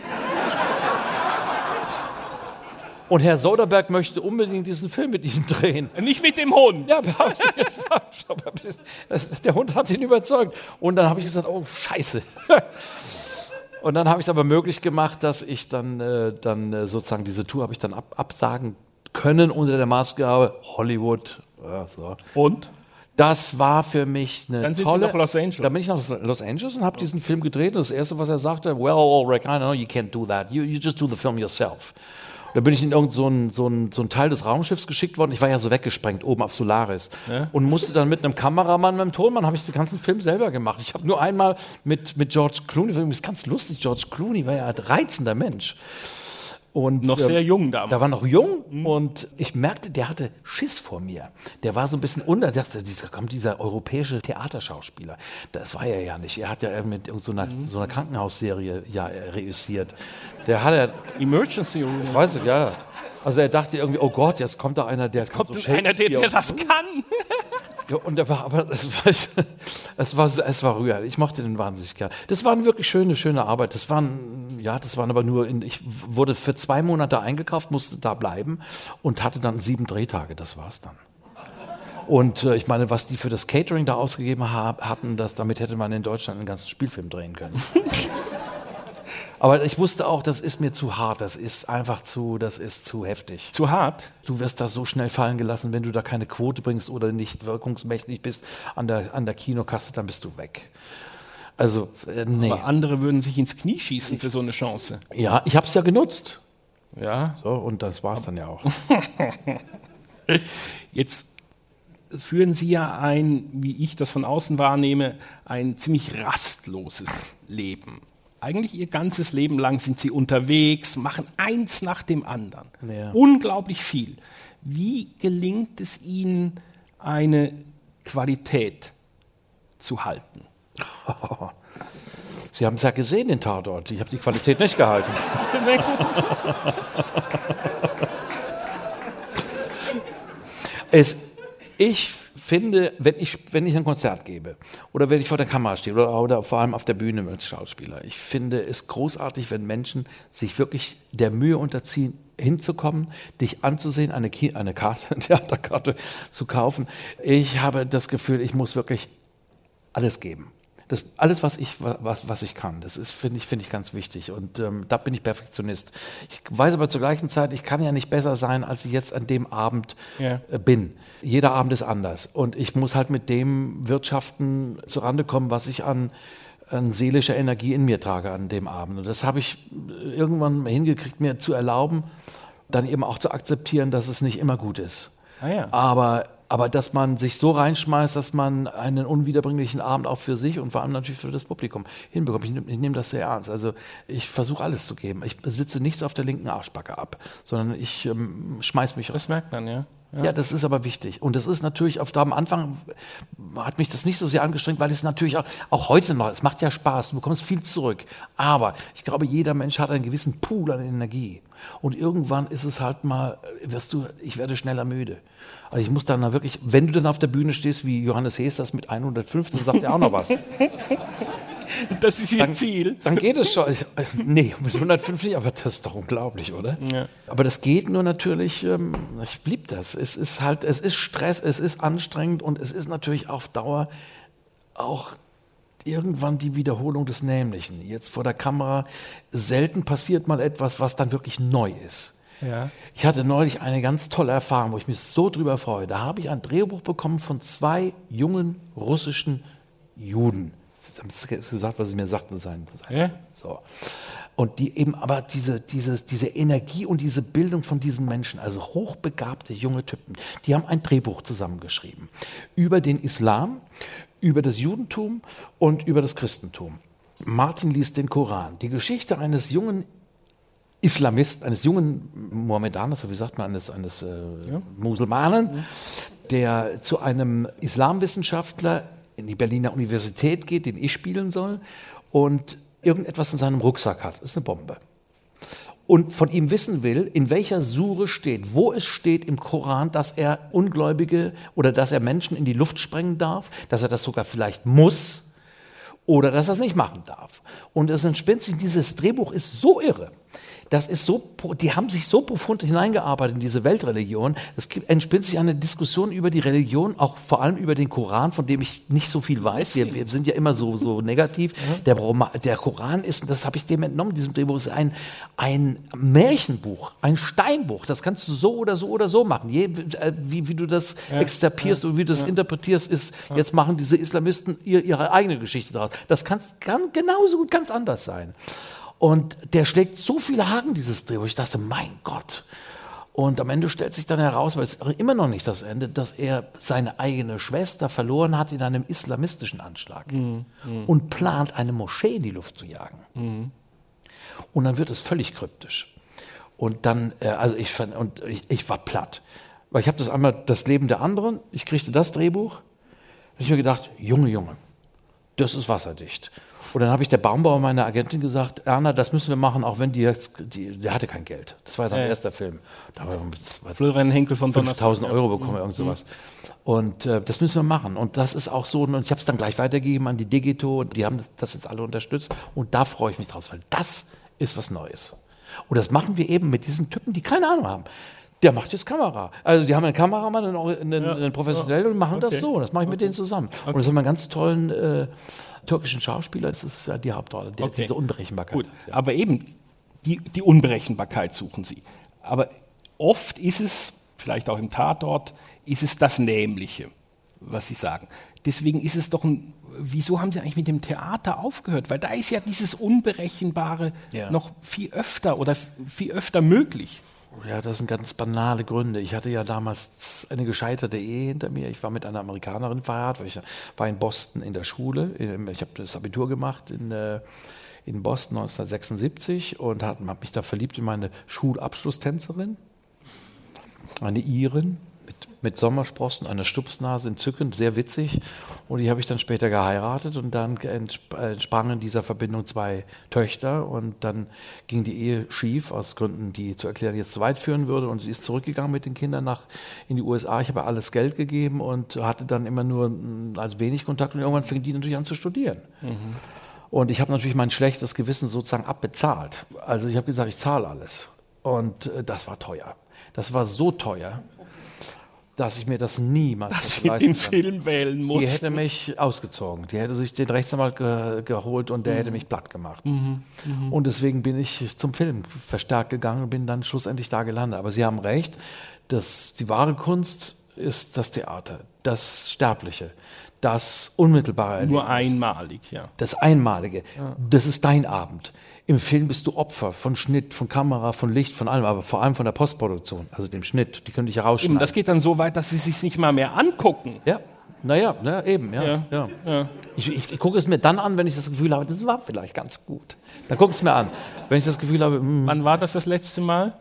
Und Herr Soderbergh möchte unbedingt diesen Film mit Ihnen drehen. Nicht mit dem Hund. Ja, wir haben sie gefragt. Der Hund hat ihn überzeugt. Und dann habe ich gesagt, oh, scheiße. Und dann habe ich es aber möglich gemacht, dass ich dann sozusagen diese Tour habe ich dann absagen können unter der Maßgabe Hollywood. Ja, so. Und? Das war für mich eine dann sind tolle... Sie nach Los Angeles. Dann bin ich nach Los Angeles und habe diesen Film gedreht. Und das Erste, was er sagte, well, Rick, I know you can't do that. You just do the film yourself. Da bin ich in irgend so ein Teil des Raumschiffs geschickt worden. Ich war ja so weggesprengt oben auf Solaris und musste dann mit einem Kameramann, mit einem Tonmann, habe ich den ganzen Film selber gemacht. Ich habe nur einmal mit George Clooney, das ist ganz lustig, George Clooney war ja ein reizender Mensch. Und, noch sehr jung damals. Der war noch jung und ich merkte, der hatte Schiss vor mir. Der war so ein bisschen dieser europäische Theaterschauspieler. Das war er ja nicht. Er hat ja mit so einer Krankenhausserie reüssiert. Der hatte Emergency Room. Ich weiß nicht, ja. Also er dachte irgendwie, oh Gott, jetzt kommt da einer, der kommt so einer, der das kann. Ja, und es war rührend. Ich mochte den wahnsinnig gern. Das war eine wirklich schöne Arbeit. Das waren aber nur, ich wurde für 2 Monate eingekauft, musste da bleiben und hatte dann 7 Drehtage. Das war's dann. Und ich meine, was die für das Catering da ausgegeben hatten, damit hätte man in Deutschland einen ganzen Spielfilm drehen können. Aber ich wusste auch, das ist mir zu hart, das ist zu heftig. Zu hart? Du wirst da so schnell fallen gelassen, wenn du da keine Quote bringst oder nicht wirkungsmächtig bist an der Kinokasse, dann bist du weg. Also, nee. Aber andere würden sich ins Knie schießen für so eine Chance. Ja, ich habe es ja genutzt. Ja. So, und das war es dann ja auch. Jetzt führen Sie ja wie ich das von außen wahrnehme, ein ziemlich rastloses Leben. Eigentlich Ihr ganzes Leben lang sind Sie unterwegs, machen eins nach dem anderen. Ja. Unglaublich viel. Wie gelingt es Ihnen, eine Qualität zu halten? Sie haben es ja gesehen, den Tatort. Ich habe die Qualität nicht gehalten. Ich finde, wenn ich ein Konzert gebe oder wenn ich vor der Kamera stehe oder vor allem auf der Bühne als Schauspieler, ich finde es großartig, wenn Menschen sich wirklich der Mühe unterziehen, hinzukommen, dich anzusehen, eine Theaterkarte zu kaufen. Ich habe das Gefühl, ich muss wirklich alles geben. Alles, was ich kann, das ist, finde ich ganz wichtig. Und da bin ich Perfektionist. Ich weiß aber zur gleichen Zeit, ich kann ja nicht besser sein, als ich jetzt an dem Abend bin. Jeder Abend ist anders. Und ich muss halt mit dem wirtschaften, zurande kommen, was ich an seelischer Energie in mir trage an dem Abend. Und das habe ich irgendwann hingekriegt, mir zu erlauben, dann eben auch zu akzeptieren, dass es nicht immer gut ist. Ah ja. Aber dass man sich so reinschmeißt, dass man einen unwiederbringlichen Abend auch für sich und vor allem natürlich für das Publikum hinbekommt. Ich nehme das sehr ernst. Also ich versuche alles zu geben. Ich sitze nichts auf der linken Arschbacke ab, sondern ich schmeiß mich raus. Das merkt man, ja. Ja, das ist aber wichtig. Und das ist natürlich, am Anfang hat mich das nicht so sehr angestrengt, weil es natürlich auch heute noch, es macht ja Spaß, du bekommst viel zurück. Aber ich glaube, jeder Mensch hat einen gewissen Pool an Energie. Und irgendwann ist es halt mal, ich werde schneller müde. Also ich muss dann wirklich, wenn du dann auf der Bühne stehst, wie Johannes Hees das mit 115, sagt er auch noch was. Das ist Ihr Ziel. Dann geht es schon. Nee, mit 150, aber das ist doch unglaublich, oder? Ja. Aber das geht nur natürlich, ich liebe das. Es ist Stress, es ist anstrengend und es ist natürlich auf Dauer auch irgendwann die Wiederholung des Nämlichen. Jetzt vor der Kamera, selten passiert mal etwas, was dann wirklich neu ist. Ja. Ich hatte neulich eine ganz tolle Erfahrung, wo ich mich so drüber freue. Da habe ich ein Drehbuch bekommen von 2 jungen russischen Juden. Sie haben es gesagt, was sie mir sagten sein. Ja. So. Und die eben aber diese Energie und diese Bildung von diesen Menschen, also hochbegabte junge Typen, die haben ein Drehbuch zusammengeschrieben über den Islam, über das Judentum und über das Christentum. Martin liest den Koran. Die Geschichte eines jungen Islamisten, eines jungen Mohammedaners, so wie sagt man, eines Musulmanen, der zu einem Islamwissenschaftler in die Berliner Universität geht, den ich spielen soll, und irgendetwas in seinem Rucksack hat. Das ist eine Bombe. Und von ihm wissen will, in welcher Sure steht, wo es steht im Koran, dass er Ungläubige oder dass er Menschen in die Luft sprengen darf, dass er das sogar vielleicht muss oder dass er es nicht machen darf. Und es entspinnt sich, dieses Drehbuch ist so irre. Das ist so, die haben sich so profund hineingearbeitet in diese Weltreligion. Es entspinnt sich eine Diskussion über die Religion, auch vor allem über den Koran, von dem ich nicht so viel weiß. Wir sind ja immer so negativ. Der Koran ist, das habe ich dem entnommen, diesem Drehbuch ist ein Märchenbuch, ein Steinbuch. Das kannst du so oder so machen. Wie du das exzerpierst und wie du das interpretierst, ist, jetzt machen diese Islamisten ihre eigene Geschichte daraus. Das kann genauso gut ganz anders sein. Und der schlägt so viele Haken, dieses Drehbuch. Ich dachte, mein Gott. Und am Ende stellt sich dann heraus, weil es immer noch nicht das Ende, dass er seine eigene Schwester verloren hat in einem islamistischen Anschlag und plant, eine Moschee in die Luft zu jagen. Und dann wird es völlig kryptisch. Und dann, ich war platt. Weil ich habe das einmal, das Leben der anderen, ich kriegte das Drehbuch, habe ich mir gedacht, Junge, das ist wasserdicht. Und dann habe ich der Baumbauer, meiner Agentin, gesagt, Erna, das müssen wir machen, auch wenn der hatte kein Geld. Das war sein erster Film. Da haben wir Florian Henkel von 5.000 Euro bekommen, irgend sowas. Und das müssen wir machen. Und das ist auch so, und ich habe es dann gleich weitergegeben an die Digito, und die haben das jetzt alle unterstützt. Und da freue ich mich draus, weil das ist was Neues. Und das machen wir eben mit diesen Typen, die keine Ahnung haben. Der macht jetzt Kamera. Also die haben einen Kameramann, einen professionellen, und machen das so. Das mache ich mit denen zusammen. Und das haben wir einen ganz tollen türkischen Schauspieler. Das ist ja die Hauptrolle, diese Unberechenbarkeit. Gut, aber eben die Unberechenbarkeit suchen Sie. Aber oft ist es, vielleicht auch im Tatort, ist es das Nämliche, was Sie sagen. Deswegen ist es doch wieso haben Sie eigentlich mit dem Theater aufgehört? Weil da ist ja dieses Unberechenbare noch viel öfter möglich. Ja, das sind ganz banale Gründe. Ich hatte ja damals eine gescheiterte Ehe hinter mir. Ich war mit einer Amerikanerin verheiratet, weil ich war in Boston in der Schule. Ich habe das Abitur gemacht in Boston 1976 und habe mich da verliebt in meine Schulabschlusstänzerin, eine Irin mit Sommersprossen, einer Stupsnase, entzückend, sehr witzig. Und die habe ich dann später geheiratet und dann entsprangen dieser Verbindung 2 Töchter und dann ging die Ehe schief, aus Gründen, die zu erklären jetzt zu weit führen würde, und sie ist zurückgegangen mit den Kindern in die USA. Ich habe alles Geld gegeben und hatte dann immer nur als wenig Kontakt und irgendwann fing die natürlich an zu studieren. Und ich habe natürlich mein schlechtes Gewissen sozusagen abbezahlt. Also ich habe gesagt, ich zahle alles. Und das war teuer. Das war so teuer, dass ich mir das niemals leisten kann. Den Film wählen musste. Die hätte mich ausgezogen. Die hätte sich den Rechtsanwalt geholt und der hätte mich platt gemacht. Und deswegen bin ich zum Film verstärkt gegangen und bin dann schlussendlich da gelandet. Aber Sie haben recht, die wahre Kunst ist das Theater, das Sterbliche, das unmittelbare Erlebnis. Nur einmalig, ja. Das Einmalige. Das ist dein Abend. Im Film bist du Opfer von Schnitt, von Kamera, von Licht, von allem, aber vor allem von der Postproduktion, also dem Schnitt. Die können dich herausschneiden. Das geht dann so weit, dass sie es sich nicht mal mehr angucken. Ja, eben. Ich gucke es mir dann an, wenn ich das Gefühl habe, das war vielleicht ganz gut. Dann gucke ich es mir an. Wenn ich das Gefühl habe, Wann war das letzte Mal?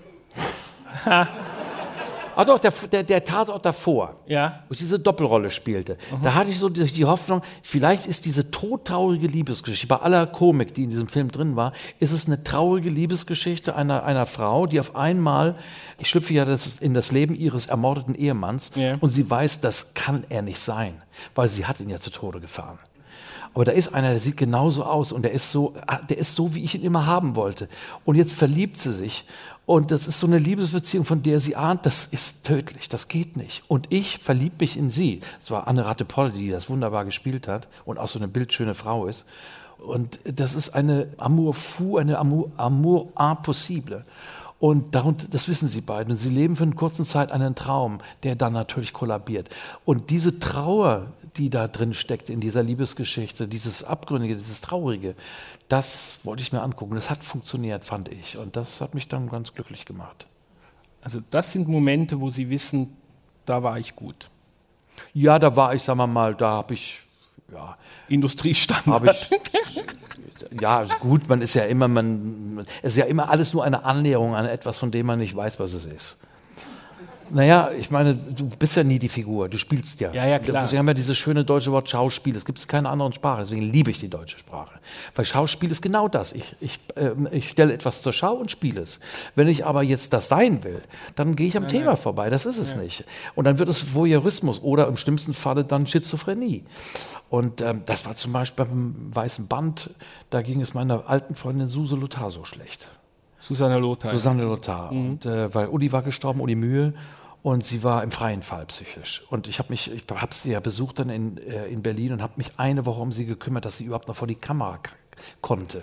Ah doch, der Tatort davor, wo ich diese Doppelrolle spielte. Da hatte ich so die Hoffnung, vielleicht ist diese todtraurige Liebesgeschichte, bei aller Komik, die in diesem Film drin war, ist es eine traurige Liebesgeschichte einer Frau, die auf einmal, ich schlüpfe ja in das Leben ihres ermordeten Ehemanns, und sie weiß, das kann er nicht sein, weil sie hat ihn ja zu Tode gefahren. Aber da ist einer, der sieht genauso aus und der ist so, wie ich ihn immer haben wollte. Und jetzt verliebt sie sich. Und das ist so eine Liebesbeziehung, von der sie ahnt, das ist tödlich, das geht nicht. Und ich verliebe mich in sie. Es war Anne Rattepolle, die das wunderbar gespielt hat und auch so eine bildschöne Frau ist. Und das ist eine Amour fou, eine Amour impossible. Und das wissen sie beide. Und sie leben für eine kurze Zeit einen Traum, der dann natürlich kollabiert. Und diese Trauer, die da drin steckt in dieser Liebesgeschichte, dieses Abgründige, dieses Traurige, das wollte ich mir angucken. Das hat funktioniert, fand ich. Und das hat mich dann ganz glücklich gemacht. Also das sind Momente, wo Sie wissen, da war ich gut. Ja, da war ich, sagen wir mal, da habe ich, Industriestandard. Ja, gut, es ist ja immer alles nur eine Annäherung an etwas, von dem man nicht weiß, was es ist. Naja, ich meine, du bist ja nie die Figur, du spielst ja. Ja, klar. Wir haben ja dieses schöne deutsche Wort Schauspiel, es gibt es in keiner anderen Sprache, deswegen liebe ich die deutsche Sprache. Weil Schauspiel ist genau das, ich stelle etwas zur Schau und spiele es. Wenn ich aber jetzt das sein will, dann gehe ich am Thema vorbei, das ist es nicht. Und dann wird es Voyeurismus oder im schlimmsten Falle dann Schizophrenie. Und das war zum Beispiel beim Weißen Band, da ging es meiner alten Freundin Suse Lothar so schlecht. Susanne Lothar. Und weil Uli war gestorben, Uli Mühe, und sie war im freien Fall psychisch. Und ich habe sie ja besucht dann in Berlin und habe mich eine Woche um sie gekümmert, dass sie überhaupt noch vor die Kamera konnte.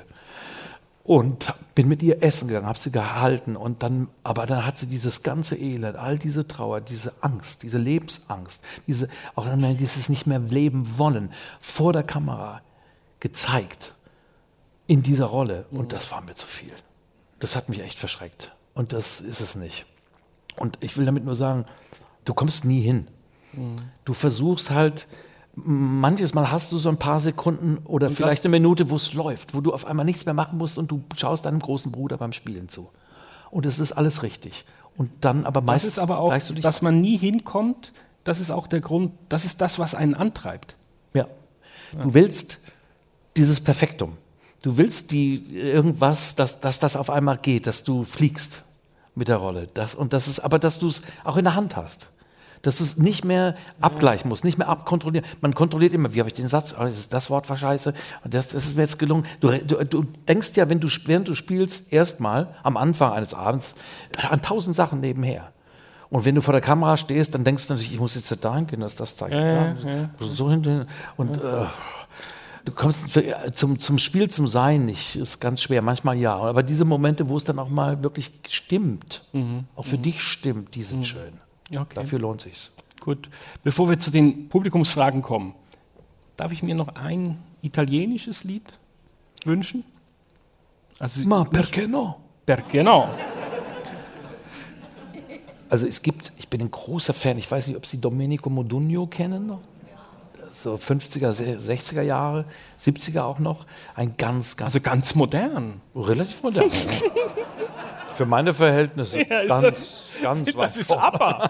Und bin mit ihr essen gegangen, habe sie gehalten aber dann hat sie dieses ganze Elend, all diese Trauer, diese Angst, diese Lebensangst, auch dann dieses nicht mehr leben wollen, vor der Kamera gezeigt, in dieser Rolle. Und das war mir zu viel. Das hat mich echt verschreckt. Und das ist es nicht. Und ich will damit nur sagen, du kommst nie hin. Du versuchst halt, manches Mal hast du so ein paar Sekunden oder und vielleicht eine Minute, wo es läuft, wo du auf einmal nichts mehr machen musst und du schaust deinem großen Bruder beim Spielen zu. Und es ist alles richtig. Und dann aber meistens... Das ist aber auch, dass man nie hinkommt, das ist auch der Grund, das ist das, was einen antreibt. Ja. Du willst dieses Perfektum. Du willst irgendwas, dass das auf einmal geht, dass du fliegst mit der Rolle. Dass du es auch in der Hand hast. Dass du es nicht mehr abgleichen musst, nicht mehr abkontrollieren. Man kontrolliert immer, wie habe ich den Satz, das Wort war scheiße, und das ist mir jetzt gelungen. Du denkst ja, während du spielst, erstmal am Anfang eines Abends an 1000 Sachen nebenher. Und wenn du vor der Kamera stehst, dann denkst du natürlich, ich muss jetzt dahin gehen, dass das zeigt. So hinten. Und du kommst zum Spiel, zum Sein nicht, ist ganz schwer, manchmal ja. Aber diese Momente, wo es dann auch mal wirklich stimmt, auch für dich stimmt, die sind schön. Okay. Dafür lohnt sich's. Gut. Bevor wir zu den Publikumsfragen kommen, darf ich mir noch ein italienisches Lied wünschen? Also Ma perché no? Perché no? Also ich bin ein großer Fan, ich weiß nicht, ob Sie Domenico Modugno kennen, so 50er, 60er Jahre, 70er auch noch, Also ganz modern. Relativ modern. Für meine Verhältnisse ganz weit Das ist aber.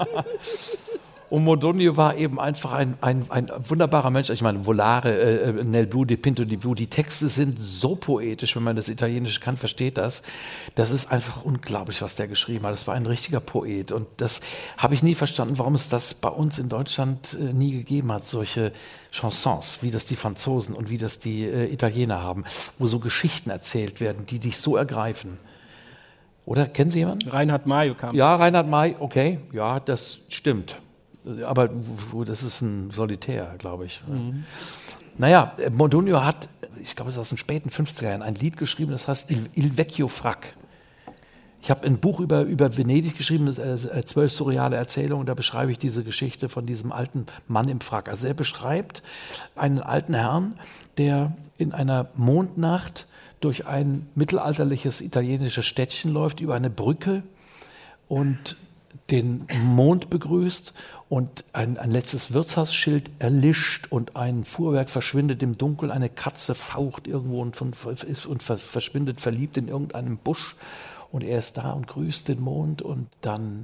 Und Modugno war eben einfach ein wunderbarer Mensch. Ich meine, Volare, Nel Blu, Dipinto di Blu, die Texte sind so poetisch, wenn man das Italienische kann, versteht das. Das ist einfach unglaublich, was der geschrieben hat. Das war ein richtiger Poet. Und das habe ich nie verstanden, warum es das bei uns in Deutschland nie gegeben hat, solche Chansons, wie das die Franzosen und wie das die Italiener haben, wo so Geschichten erzählt werden, die dich so ergreifen. Oder, kennen Sie jemanden? Reinhard May kam. Ja, Reinhard May, okay, ja, das stimmt. Aber das ist ein Solitär, glaube ich. Naja, Modugno hat, ich glaube, es ist aus den späten 50er Jahren, ein Lied geschrieben, das heißt Il Vecchio Frac. Ich habe ein Buch über Venedig geschrieben, 12 surreale Erzählungen, da beschreibe ich diese Geschichte von diesem alten Mann im Frack. Also er beschreibt einen alten Herrn, der in einer Mondnacht durch ein mittelalterliches italienisches Städtchen läuft, über eine Brücke und den Mond begrüßt und ein letztes Wirtshausschild erlischt und ein Fuhrwerk verschwindet im Dunkel, eine Katze faucht irgendwo und verschwindet verliebt in irgendeinem Busch und er ist da und grüßt den Mond und dann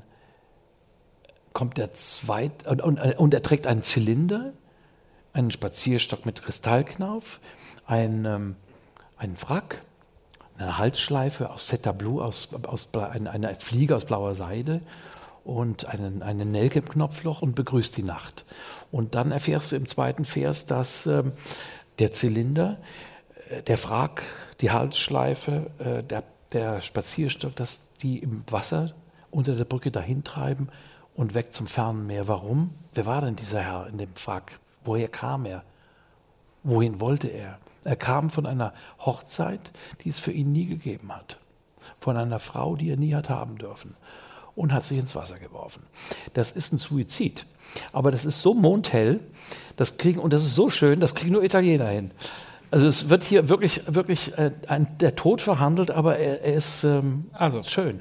kommt der zweite und er trägt einen Zylinder, einen Spazierstock mit Kristallknauf, einen Frack, eine Halsschleife aus Seta Blu, eine Fliege aus blauer Seide und eine Nelke im Knopfloch und begrüßt die Nacht. Und dann erfährst du im zweiten Vers, dass der Zylinder, der Frack, die Halsschleife, der Spazierstock, dass die im Wasser unter der Brücke dahin treiben und weg zum fernen Meer. Warum? Wer war denn dieser Herr in dem Frack? Woher kam er? Wohin wollte er? Er kam von einer Hochzeit, die es für ihn nie gegeben hat. Von einer Frau, die er nie hat haben dürfen. Und hat sich ins Wasser geworfen. Das ist ein Suizid. Aber das ist so mondhell, und das ist so schön, das kriegen nur Italiener hin. Also es wird hier wirklich der Tod verhandelt, aber er ist schön.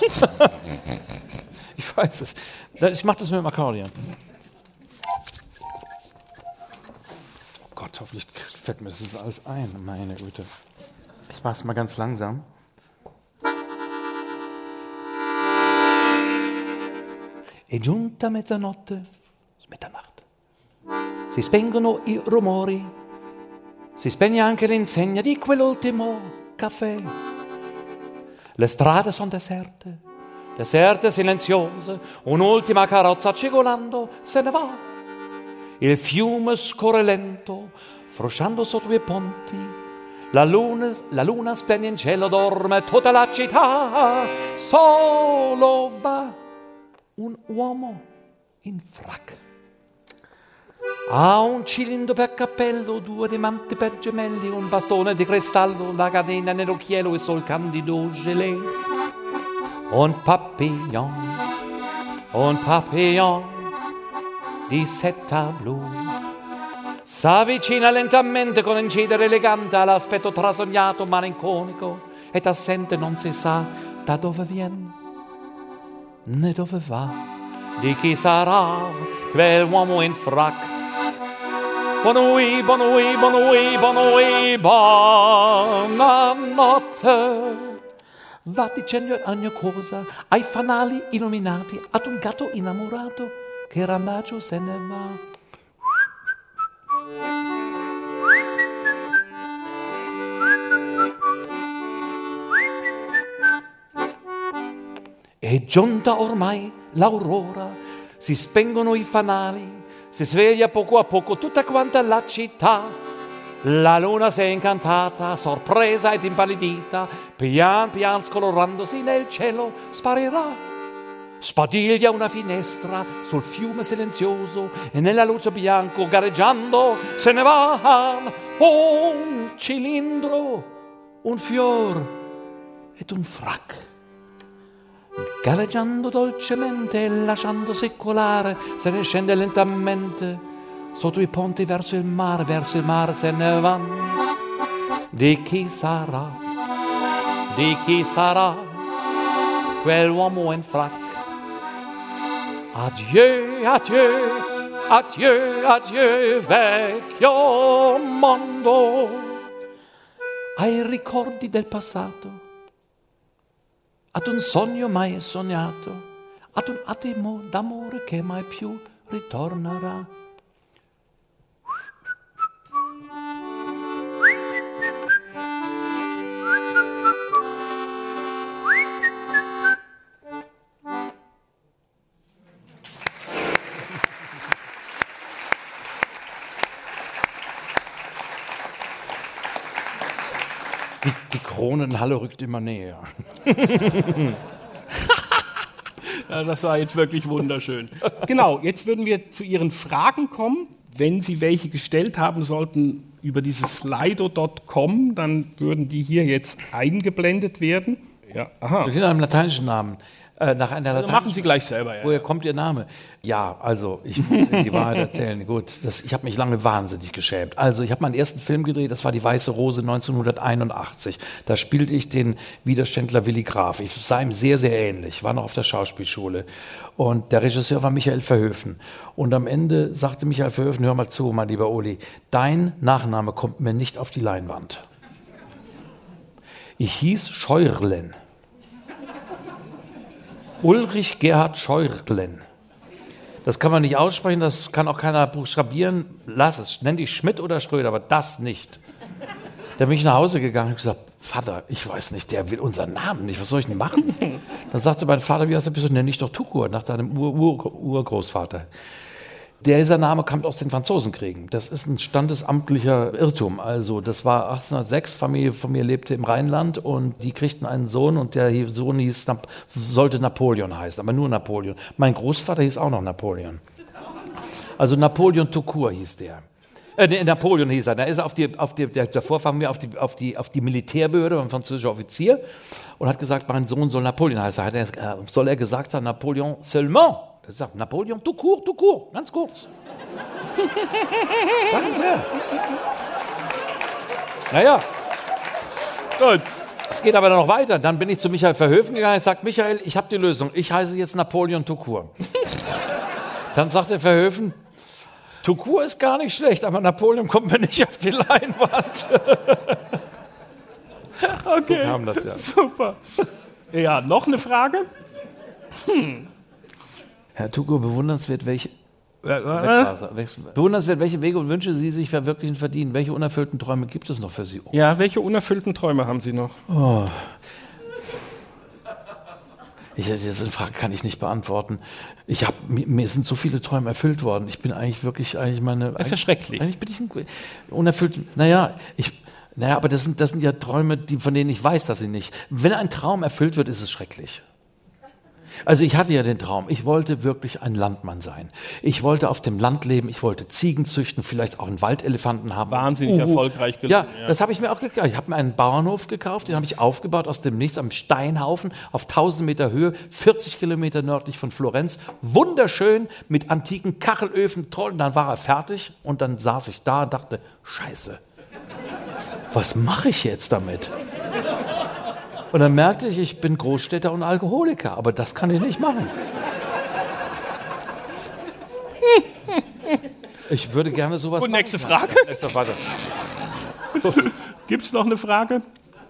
Ich weiß es. Ich mache das mit dem Akkordeon. Oh Gott, hoffentlich fällt mir das alles ein. Meine Güte. Ich mache es mal ganz langsam. È giunta mezzanotte, mitternacht. Si spengono i rumori, si spegne anche l'insegna di quell'ultimo caffè. Le strade sono deserte, deserte silenziose, un'ultima carrozza cigolando se ne va. Il fiume scorre lento, frusciando sotto i ponti. La luna splende in cielo, dorme tutta la città. Solo va un uomo in frac. Ha un cilindro per cappello, 2 diamanti per gemelli, un bastone di cristallo, la catena nell'occhiello e sul candido gelé. Un papillon di seta blu s'avvicina lentamente con incedere elegante all'aspetto trasognato, malinconico ed assente, non si sa da dove viene né dove va, di chi sarà quell'uomo in frac. Buonanotte, buonanotte. Va dicendo ogni cosa ai fanali illuminati, ad un gatto innamorato che randagio se ne va. È giunta ormai l'aurora, si spengono i fanali, si sveglia poco a poco tutta quanta la città. La luna si è incantata, sorpresa ed impallidita, pian pian scolorandosi nel cielo sparirà. Spadiglia una finestra sul fiume silenzioso e nella luce bianco gareggiando se ne va. Un cilindro, un fior ed un frac. Gareggiando dolcemente e lasciandosi colare, se ne scende lentamente sotto i ponti verso il mare se ne va. Di chi sarà quell'uomo in frac? Adieu, adieu, adieu, adieu, vecchio mondo, ai ricordi del passato, ad un sogno mai sognato, ad un attimo d'amore che mai più ritornerà. Die Kronenhalle rückt immer näher. Ja, das war jetzt wirklich wunderschön. Genau, jetzt würden wir zu Ihren Fragen kommen. Wenn Sie welche gestellt haben sollten über dieses slido.com, dann würden die hier jetzt eingeblendet werden. Ja, aha. Nach einem lateinischen Namen. Nach einer Also machen Sie gleich selber. Ja. Woher kommt Ihr Name? Ja, also ich muss Ihnen die Wahrheit erzählen. Gut, ich habe mich lange wahnsinnig geschämt. Also ich habe meinen ersten Film gedreht, das war Die Weiße Rose 1981. Da spielte ich den Widerständler Willi Graf. Ich sah ihm sehr, sehr ähnlich, war noch auf der Schauspielschule. Und der Regisseur war Michael Verhoeven. Und am Ende sagte Michael Verhoeven, hör mal zu, mein lieber Uli, dein Nachname kommt mir nicht auf die Leinwand. Ich hieß Scheurlen. Ulrich Gerhard Scheurlen. Das kann man nicht aussprechen, das kann auch keiner buchstabieren. Lass es, nenn dich Schmidt oder Schröder, aber das nicht. Da bin ich nach Hause gegangen und gesagt, Vater, ich weiß nicht, der will unseren Namen nicht, was soll ich denn machen? Dann sagte mein Vater, wie heißt der Person? Nenn dich doch Tukur, nach deinem Urgroßvater. Dieser Name kam aus den Franzosenkriegen. Das ist ein standesamtlicher Irrtum. Also das war 1806, Familie von mir lebte im Rheinland und die kriegten einen Sohn und der Sohn sollte Napoleon heißen, aber nur Napoleon. Mein Großvater hieß auch noch Napoleon. Also Napoleon Tukur hieß der. Napoleon hieß er. Da ist er davor fahren wir auf die Militärbehörde, ein französischer Offizier, und hat gesagt, mein Sohn soll Napoleon heißen. Soll er gesagt haben, Napoleon seulement? Er sagt, Napoleon, tout court, ganz kurz. Ganz sehr. Naja, gut. Es geht aber noch weiter. Dann bin ich zu Michael Verhoeven gegangen. Ich sage, Michael, ich habe die Lösung. Ich heiße jetzt Napoleon tout court. Dann sagt der Verhoeven, tout court ist gar nicht schlecht, aber Napoleon kommt mir nicht auf die Leinwand. Okay, so kam das, ja. Super. Ja, noch eine Frage? Herr Tukur, bewundernswert, welche Wege und Wünsche Sie sich verwirklichen verdienen. Welche unerfüllten Träume gibt es noch für Sie? Ja, welche unerfüllten Träume haben Sie noch? Oh. Diese Frage kann ich nicht beantworten. Mir sind so viele Träume erfüllt worden. Ich bin eigentlich Das ist ja schrecklich. Eigentlich bin ich unerfüllt. Aber das sind ja Träume, von denen ich weiß, dass sie nicht. Wenn ein Traum erfüllt wird, ist es schrecklich. Also ich hatte ja den Traum, ich wollte wirklich ein Landmann sein. Ich wollte auf dem Land leben, ich wollte Ziegen züchten, vielleicht auch einen Waldelefanten haben. Wahnsinnig erfolgreich gelungen. Ja, das habe ich mir auch gekauft. Ich habe mir einen Bauernhof gekauft, den habe ich aufgebaut aus dem Nichts am Steinhaufen auf 1000 Meter Höhe, 40 Kilometer nördlich von Florenz. Wunderschön mit antiken Kachelöfen, toll. Und dann war er fertig und dann saß ich da und dachte, Scheiße, was mache ich jetzt damit? Und dann merkte ich, ich bin Großstädter und Alkoholiker, aber das kann ich nicht machen. Ich würde gerne sowas machen. Und nächste Frage. Gibt es noch eine Frage?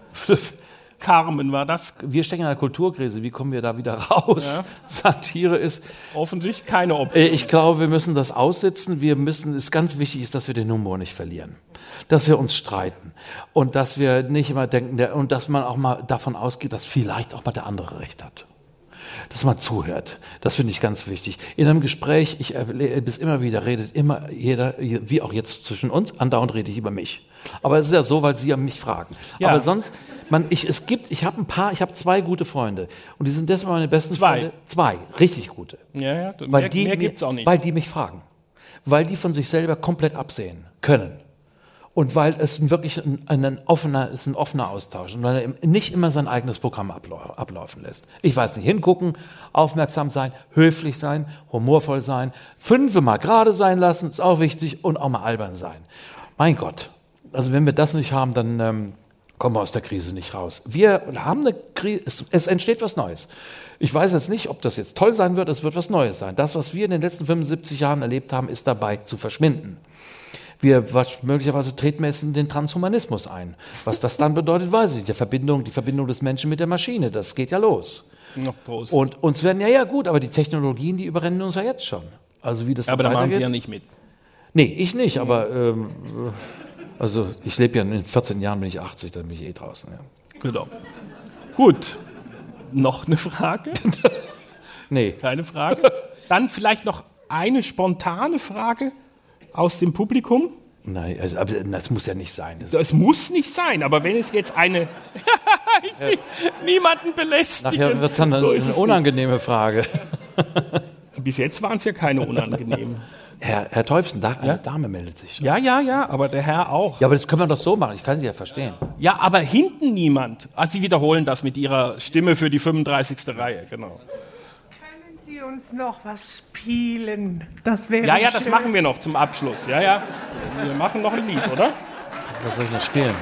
Carmen war das. Wir stecken in einer Kulturkrise. Wie kommen wir da wieder raus? Ja. Satire ist offensichtlich keine Option. Ich glaube, wir müssen das aussitzen. Es ganz wichtig ist, dass wir den Humor nicht verlieren. Dass wir uns streiten. Und dass wir nicht immer denken, und dass man auch mal davon ausgeht, dass vielleicht auch mal der andere Recht hat. Dass man zuhört. Das finde ich ganz wichtig. In einem Gespräch, ich erlebe es immer wieder, redet immer jeder, wie auch jetzt zwischen uns, andauernd rede ich über mich. Aber es ist ja so, weil Sie ja mich fragen. Ja. Aber sonst, ich habe 2 gute Freunde. Und die sind deshalb meine besten Freunde. 2, richtig gute. Ja, mehr gibt's auch nicht. Weil die mich fragen. Weil die von sich selber komplett absehen können. Und weil es wirklich ein offener Austausch und weil er nicht immer sein eigenes Programm ablaufen lässt. Ich weiß nicht, hingucken, aufmerksam sein, höflich sein, humorvoll sein, 5-mal gerade sein lassen, ist auch wichtig, und auch mal albern sein. Mein Gott, also wenn wir das nicht haben, dann kommen wir aus der Krise nicht raus. Wir haben eine Krise, es entsteht was Neues. Ich weiß jetzt nicht, ob das jetzt toll sein wird, es wird was Neues sein. Das, was wir in den letzten 75 Jahren erlebt haben, ist dabei zu verschwinden. Möglicherweise treten wir jetzt in den Transhumanismus ein. Was das dann bedeutet, weiß ich nicht. Die Verbindung des Menschen mit der Maschine, das geht ja los. Noch Prost. Und uns werden, ja gut, aber die Technologien, die überrennen uns ja jetzt schon. Also wie das aber da machen Sie ja nicht mit. Nee, ich nicht, aber also ich lebe ja in 14 Jahren, bin ich 80, dann bin ich draußen. Ja. Genau. Gut. Noch eine Frage? Nee. Keine Frage? Dann vielleicht noch eine spontane Frage aus dem Publikum? Nein, aber das muss ja nicht sein. Es muss nicht sein, aber wenn es jetzt eine... ich will niemanden belästigen. Nachher wird es dann eine unangenehme Frage. Bis jetzt waren es ja keine unangenehmen. Herr Teufsen, eine Dame meldet sich. Ja, aber der Herr auch. Ja, aber das können wir doch so machen, ich kann Sie ja verstehen. Ja, aber hinten niemand. Sie wiederholen das mit Ihrer Stimme für die 35. Reihe, genau. Sie uns noch was spielen? Das wäre Ja, das machen wir noch zum Abschluss. Ja. Wir machen noch ein Lied, oder? Was soll ich noch spielen?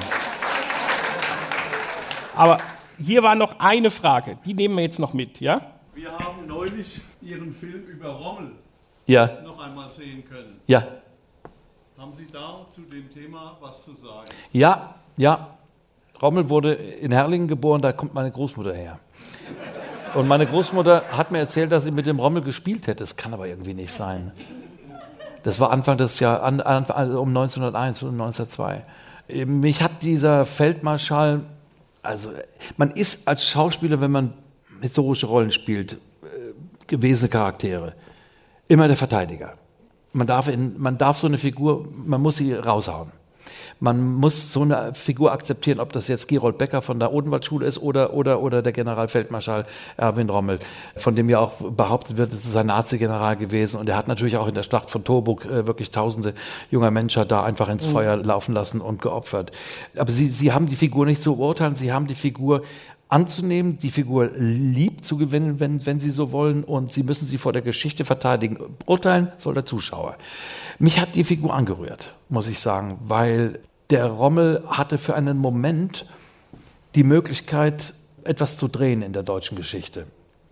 Aber hier war noch eine Frage. Die nehmen wir jetzt noch mit, ja? Wir haben neulich Ihren Film über Rommel noch einmal sehen können. Ja. Haben Sie da zu dem Thema was zu sagen? Ja. Rommel wurde in Herrlingen geboren, da kommt meine Großmutter her. Und meine Großmutter hat mir erzählt, dass sie mit dem Rommel gespielt hätte. Das kann aber irgendwie nicht sein. Das war Anfang des Jahres, um 1901 und 1902. Mich hat dieser Feldmarschall, also man ist als Schauspieler, wenn man historische Rollen spielt, gewesene Charaktere, immer der Verteidiger. Man darf so eine Figur, man muss sie raushauen. Man muss so eine Figur akzeptieren, ob das jetzt Gerold Becker von der Odenwaldschule ist oder der Generalfeldmarschall Erwin Rommel, von dem ja auch behauptet wird, es ist ein Nazi-General gewesen. Und er hat natürlich auch in der Schlacht von Torburg wirklich tausende junger Menschen da einfach ins Feuer laufen lassen und geopfert. Aber sie haben die Figur nicht zu beurteilen, sie haben die Figur anzunehmen, die Figur lieb zu gewinnen, wenn sie so wollen, und sie müssen sie vor der Geschichte verteidigen. Urteilen soll der Zuschauer. Mich hat die Figur angerührt, muss ich sagen, weil der Rommel hatte für einen Moment die Möglichkeit, etwas zu drehen in der deutschen Geschichte.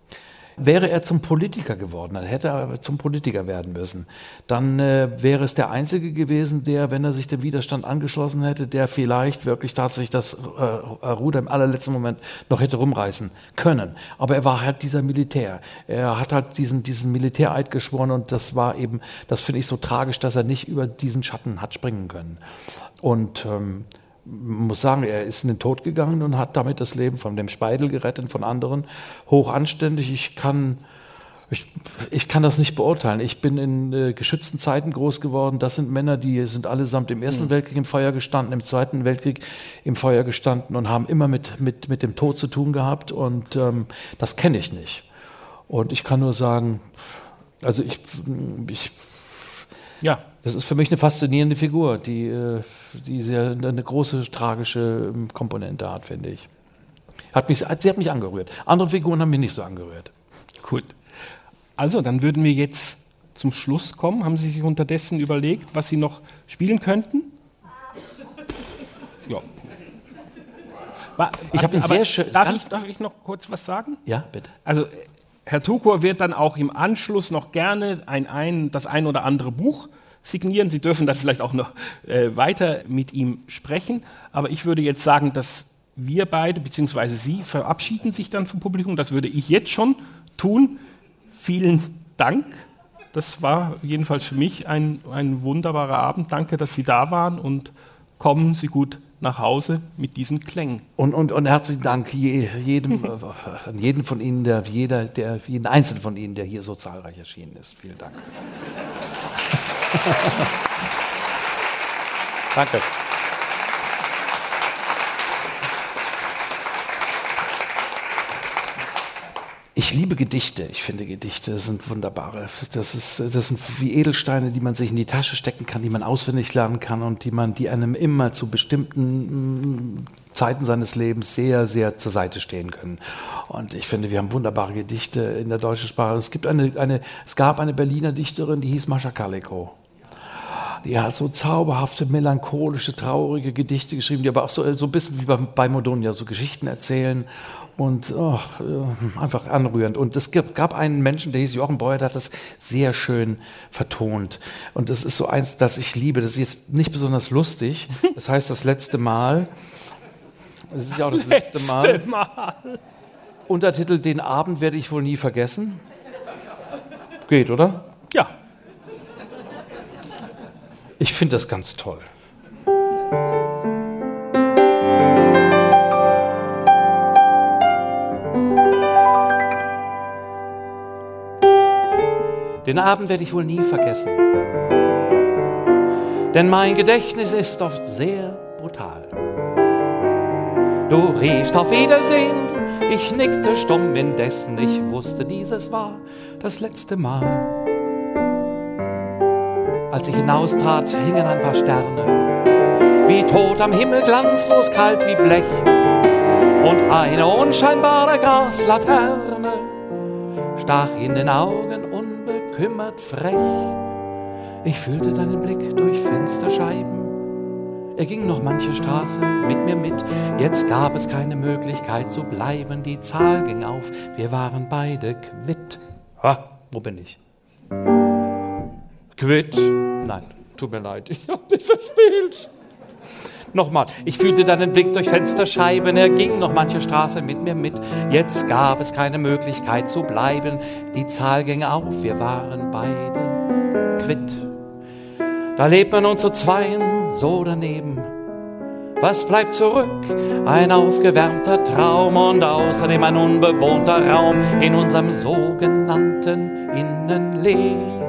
Wäre er zum Politiker geworden, dann hätte er zum Politiker werden müssen. Dann wäre es der Einzige gewesen, der, wenn er sich dem Widerstand angeschlossen hätte, der vielleicht wirklich tatsächlich das Ruder im allerletzten Moment noch hätte rumreißen können. Aber er war halt dieser Militär. Er hat halt diesen Militäreid geschworen und das war eben, das finde ich so tragisch, dass er nicht über diesen Schatten hat springen können. Und muss sagen, er ist in den Tod gegangen und hat damit das Leben von dem Speidel gerettet, von anderen. Hoch anständig. Ich kann das nicht beurteilen. Ich bin in geschützten Zeiten groß geworden. Das sind Männer, die sind allesamt im Ersten Weltkrieg im Feuer gestanden, im Zweiten Weltkrieg im Feuer gestanden und haben immer mit dem Tod zu tun gehabt. Und das kenne ich nicht. Und ich kann nur sagen, also das ist für mich eine faszinierende Figur, die sehr eine große tragische Komponente hat, finde ich. Sie hat mich angerührt. Andere Figuren haben mich nicht so angerührt. Gut. Also, dann würden wir jetzt zum Schluss kommen. Haben Sie sich unterdessen überlegt, was Sie noch spielen könnten? Ja. Ich habe ihn sehr schön. Darf ich noch kurz was sagen? Ja, bitte. Also, Herr Tukur wird dann auch im Anschluss noch gerne das ein oder andere Buch signieren. Sie dürfen dann vielleicht auch noch weiter mit ihm sprechen. Aber ich würde jetzt sagen, dass wir beide, beziehungsweise Sie, verabschieden sich dann vom Publikum. Das würde ich jetzt schon tun. Vielen Dank. Das war jedenfalls für mich ein wunderbarer Abend. Danke, dass Sie da waren und kommen Sie gut nach Hause mit diesen Klängen. Und herzlichen Dank jedem von Ihnen, jeden Einzelnen von Ihnen, der hier so zahlreich erschienen ist. Vielen Dank. Danke. Ich liebe Gedichte. Ich finde, Gedichte sind wunderbare. Das sind wie Edelsteine, die man sich in die Tasche stecken kann, die man auswendig lernen kann und die einem immer zu bestimmten Zeiten seines Lebens sehr, sehr zur Seite stehen können. Und ich finde, wir haben wunderbare Gedichte in der deutschen Sprache. Es gab eine Berliner Dichterin, die hieß Mascha Kalikow. Die hat so zauberhafte, melancholische, traurige Gedichte geschrieben, die aber auch so ein bisschen wie bei Modonia so Geschichten erzählen und einfach anrührend. Und es gab einen Menschen, der hieß Jochen Beuer, der hat das sehr schön vertont. Und das ist so eins, das ich liebe. Das ist jetzt nicht besonders lustig. Das heißt, das letzte Mal. Das ist ja auch das letzte Mal. Untertitel: Den Abend werde ich wohl nie vergessen. Geht, oder? Ja. Ich finde das ganz toll. Den Abend werde ich wohl nie vergessen, denn mein Gedächtnis ist oft sehr brutal. Du riefst auf Wiedersehen, ich nickte stumm, indessen ich wusste, dieses war das letzte Mal. Als ich hinaustrat, hingen ein paar Sterne, wie tot am Himmel, glanzlos kalt wie Blech, und eine unscheinbare Gaslaterne stach in den Augen unbekümmert frech. Ich fühlte deinen Blick durch Fensterscheiben, er ging noch manche Straße mit mir mit, jetzt gab es keine Möglichkeit zu bleiben, die Zahl ging auf, wir waren beide quitt. Ha, wo bin ich? Quitt? Nein, tut mir leid, ich hab dich verspielt. Nochmal, ich fühlte deinen Blick durch Fensterscheiben, er ging noch manche Straße mit mir mit. Jetzt gab es keine Möglichkeit zu bleiben, die Zahl ging auf, wir waren beide quitt. Da lebt man nun zu zweien, so daneben. Was bleibt zurück? Ein aufgewärmter Traum und außerdem ein unbewohnter Raum in unserem sogenannten Innenleben.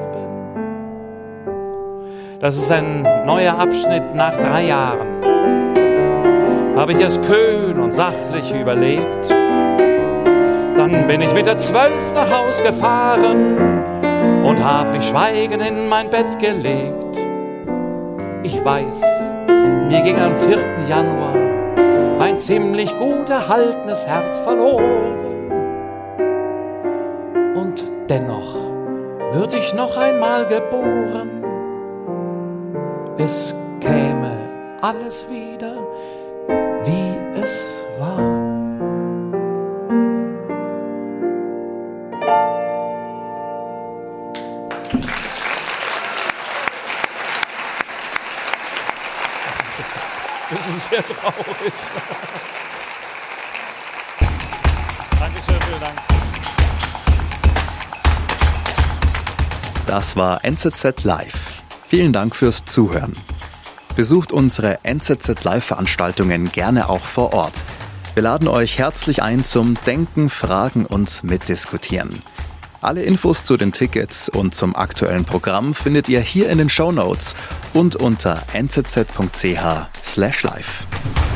Das ist ein neuer Abschnitt nach 3 Jahren. Habe ich es kühn und sachlich überlegt. Dann bin ich mit der 12 nach Haus gefahren und hab mich schweigend in mein Bett gelegt. Ich weiß, mir ging am 4. Januar ein ziemlich gut erhaltenes Herz verloren. Und dennoch würd ich noch einmal geboren. Es käme alles wieder, wie es war. Das ist sehr traurig. Dankeschön, vielen Dank. Das war NZZ Live. Vielen Dank fürs Zuhören. Besucht unsere NZZ Live-Veranstaltungen gerne auch vor Ort. Wir laden euch herzlich ein zum Denken, Fragen und Mitdiskutieren. Alle Infos zu den Tickets und zum aktuellen Programm findet ihr hier in den Shownotes und unter nzz.ch/live.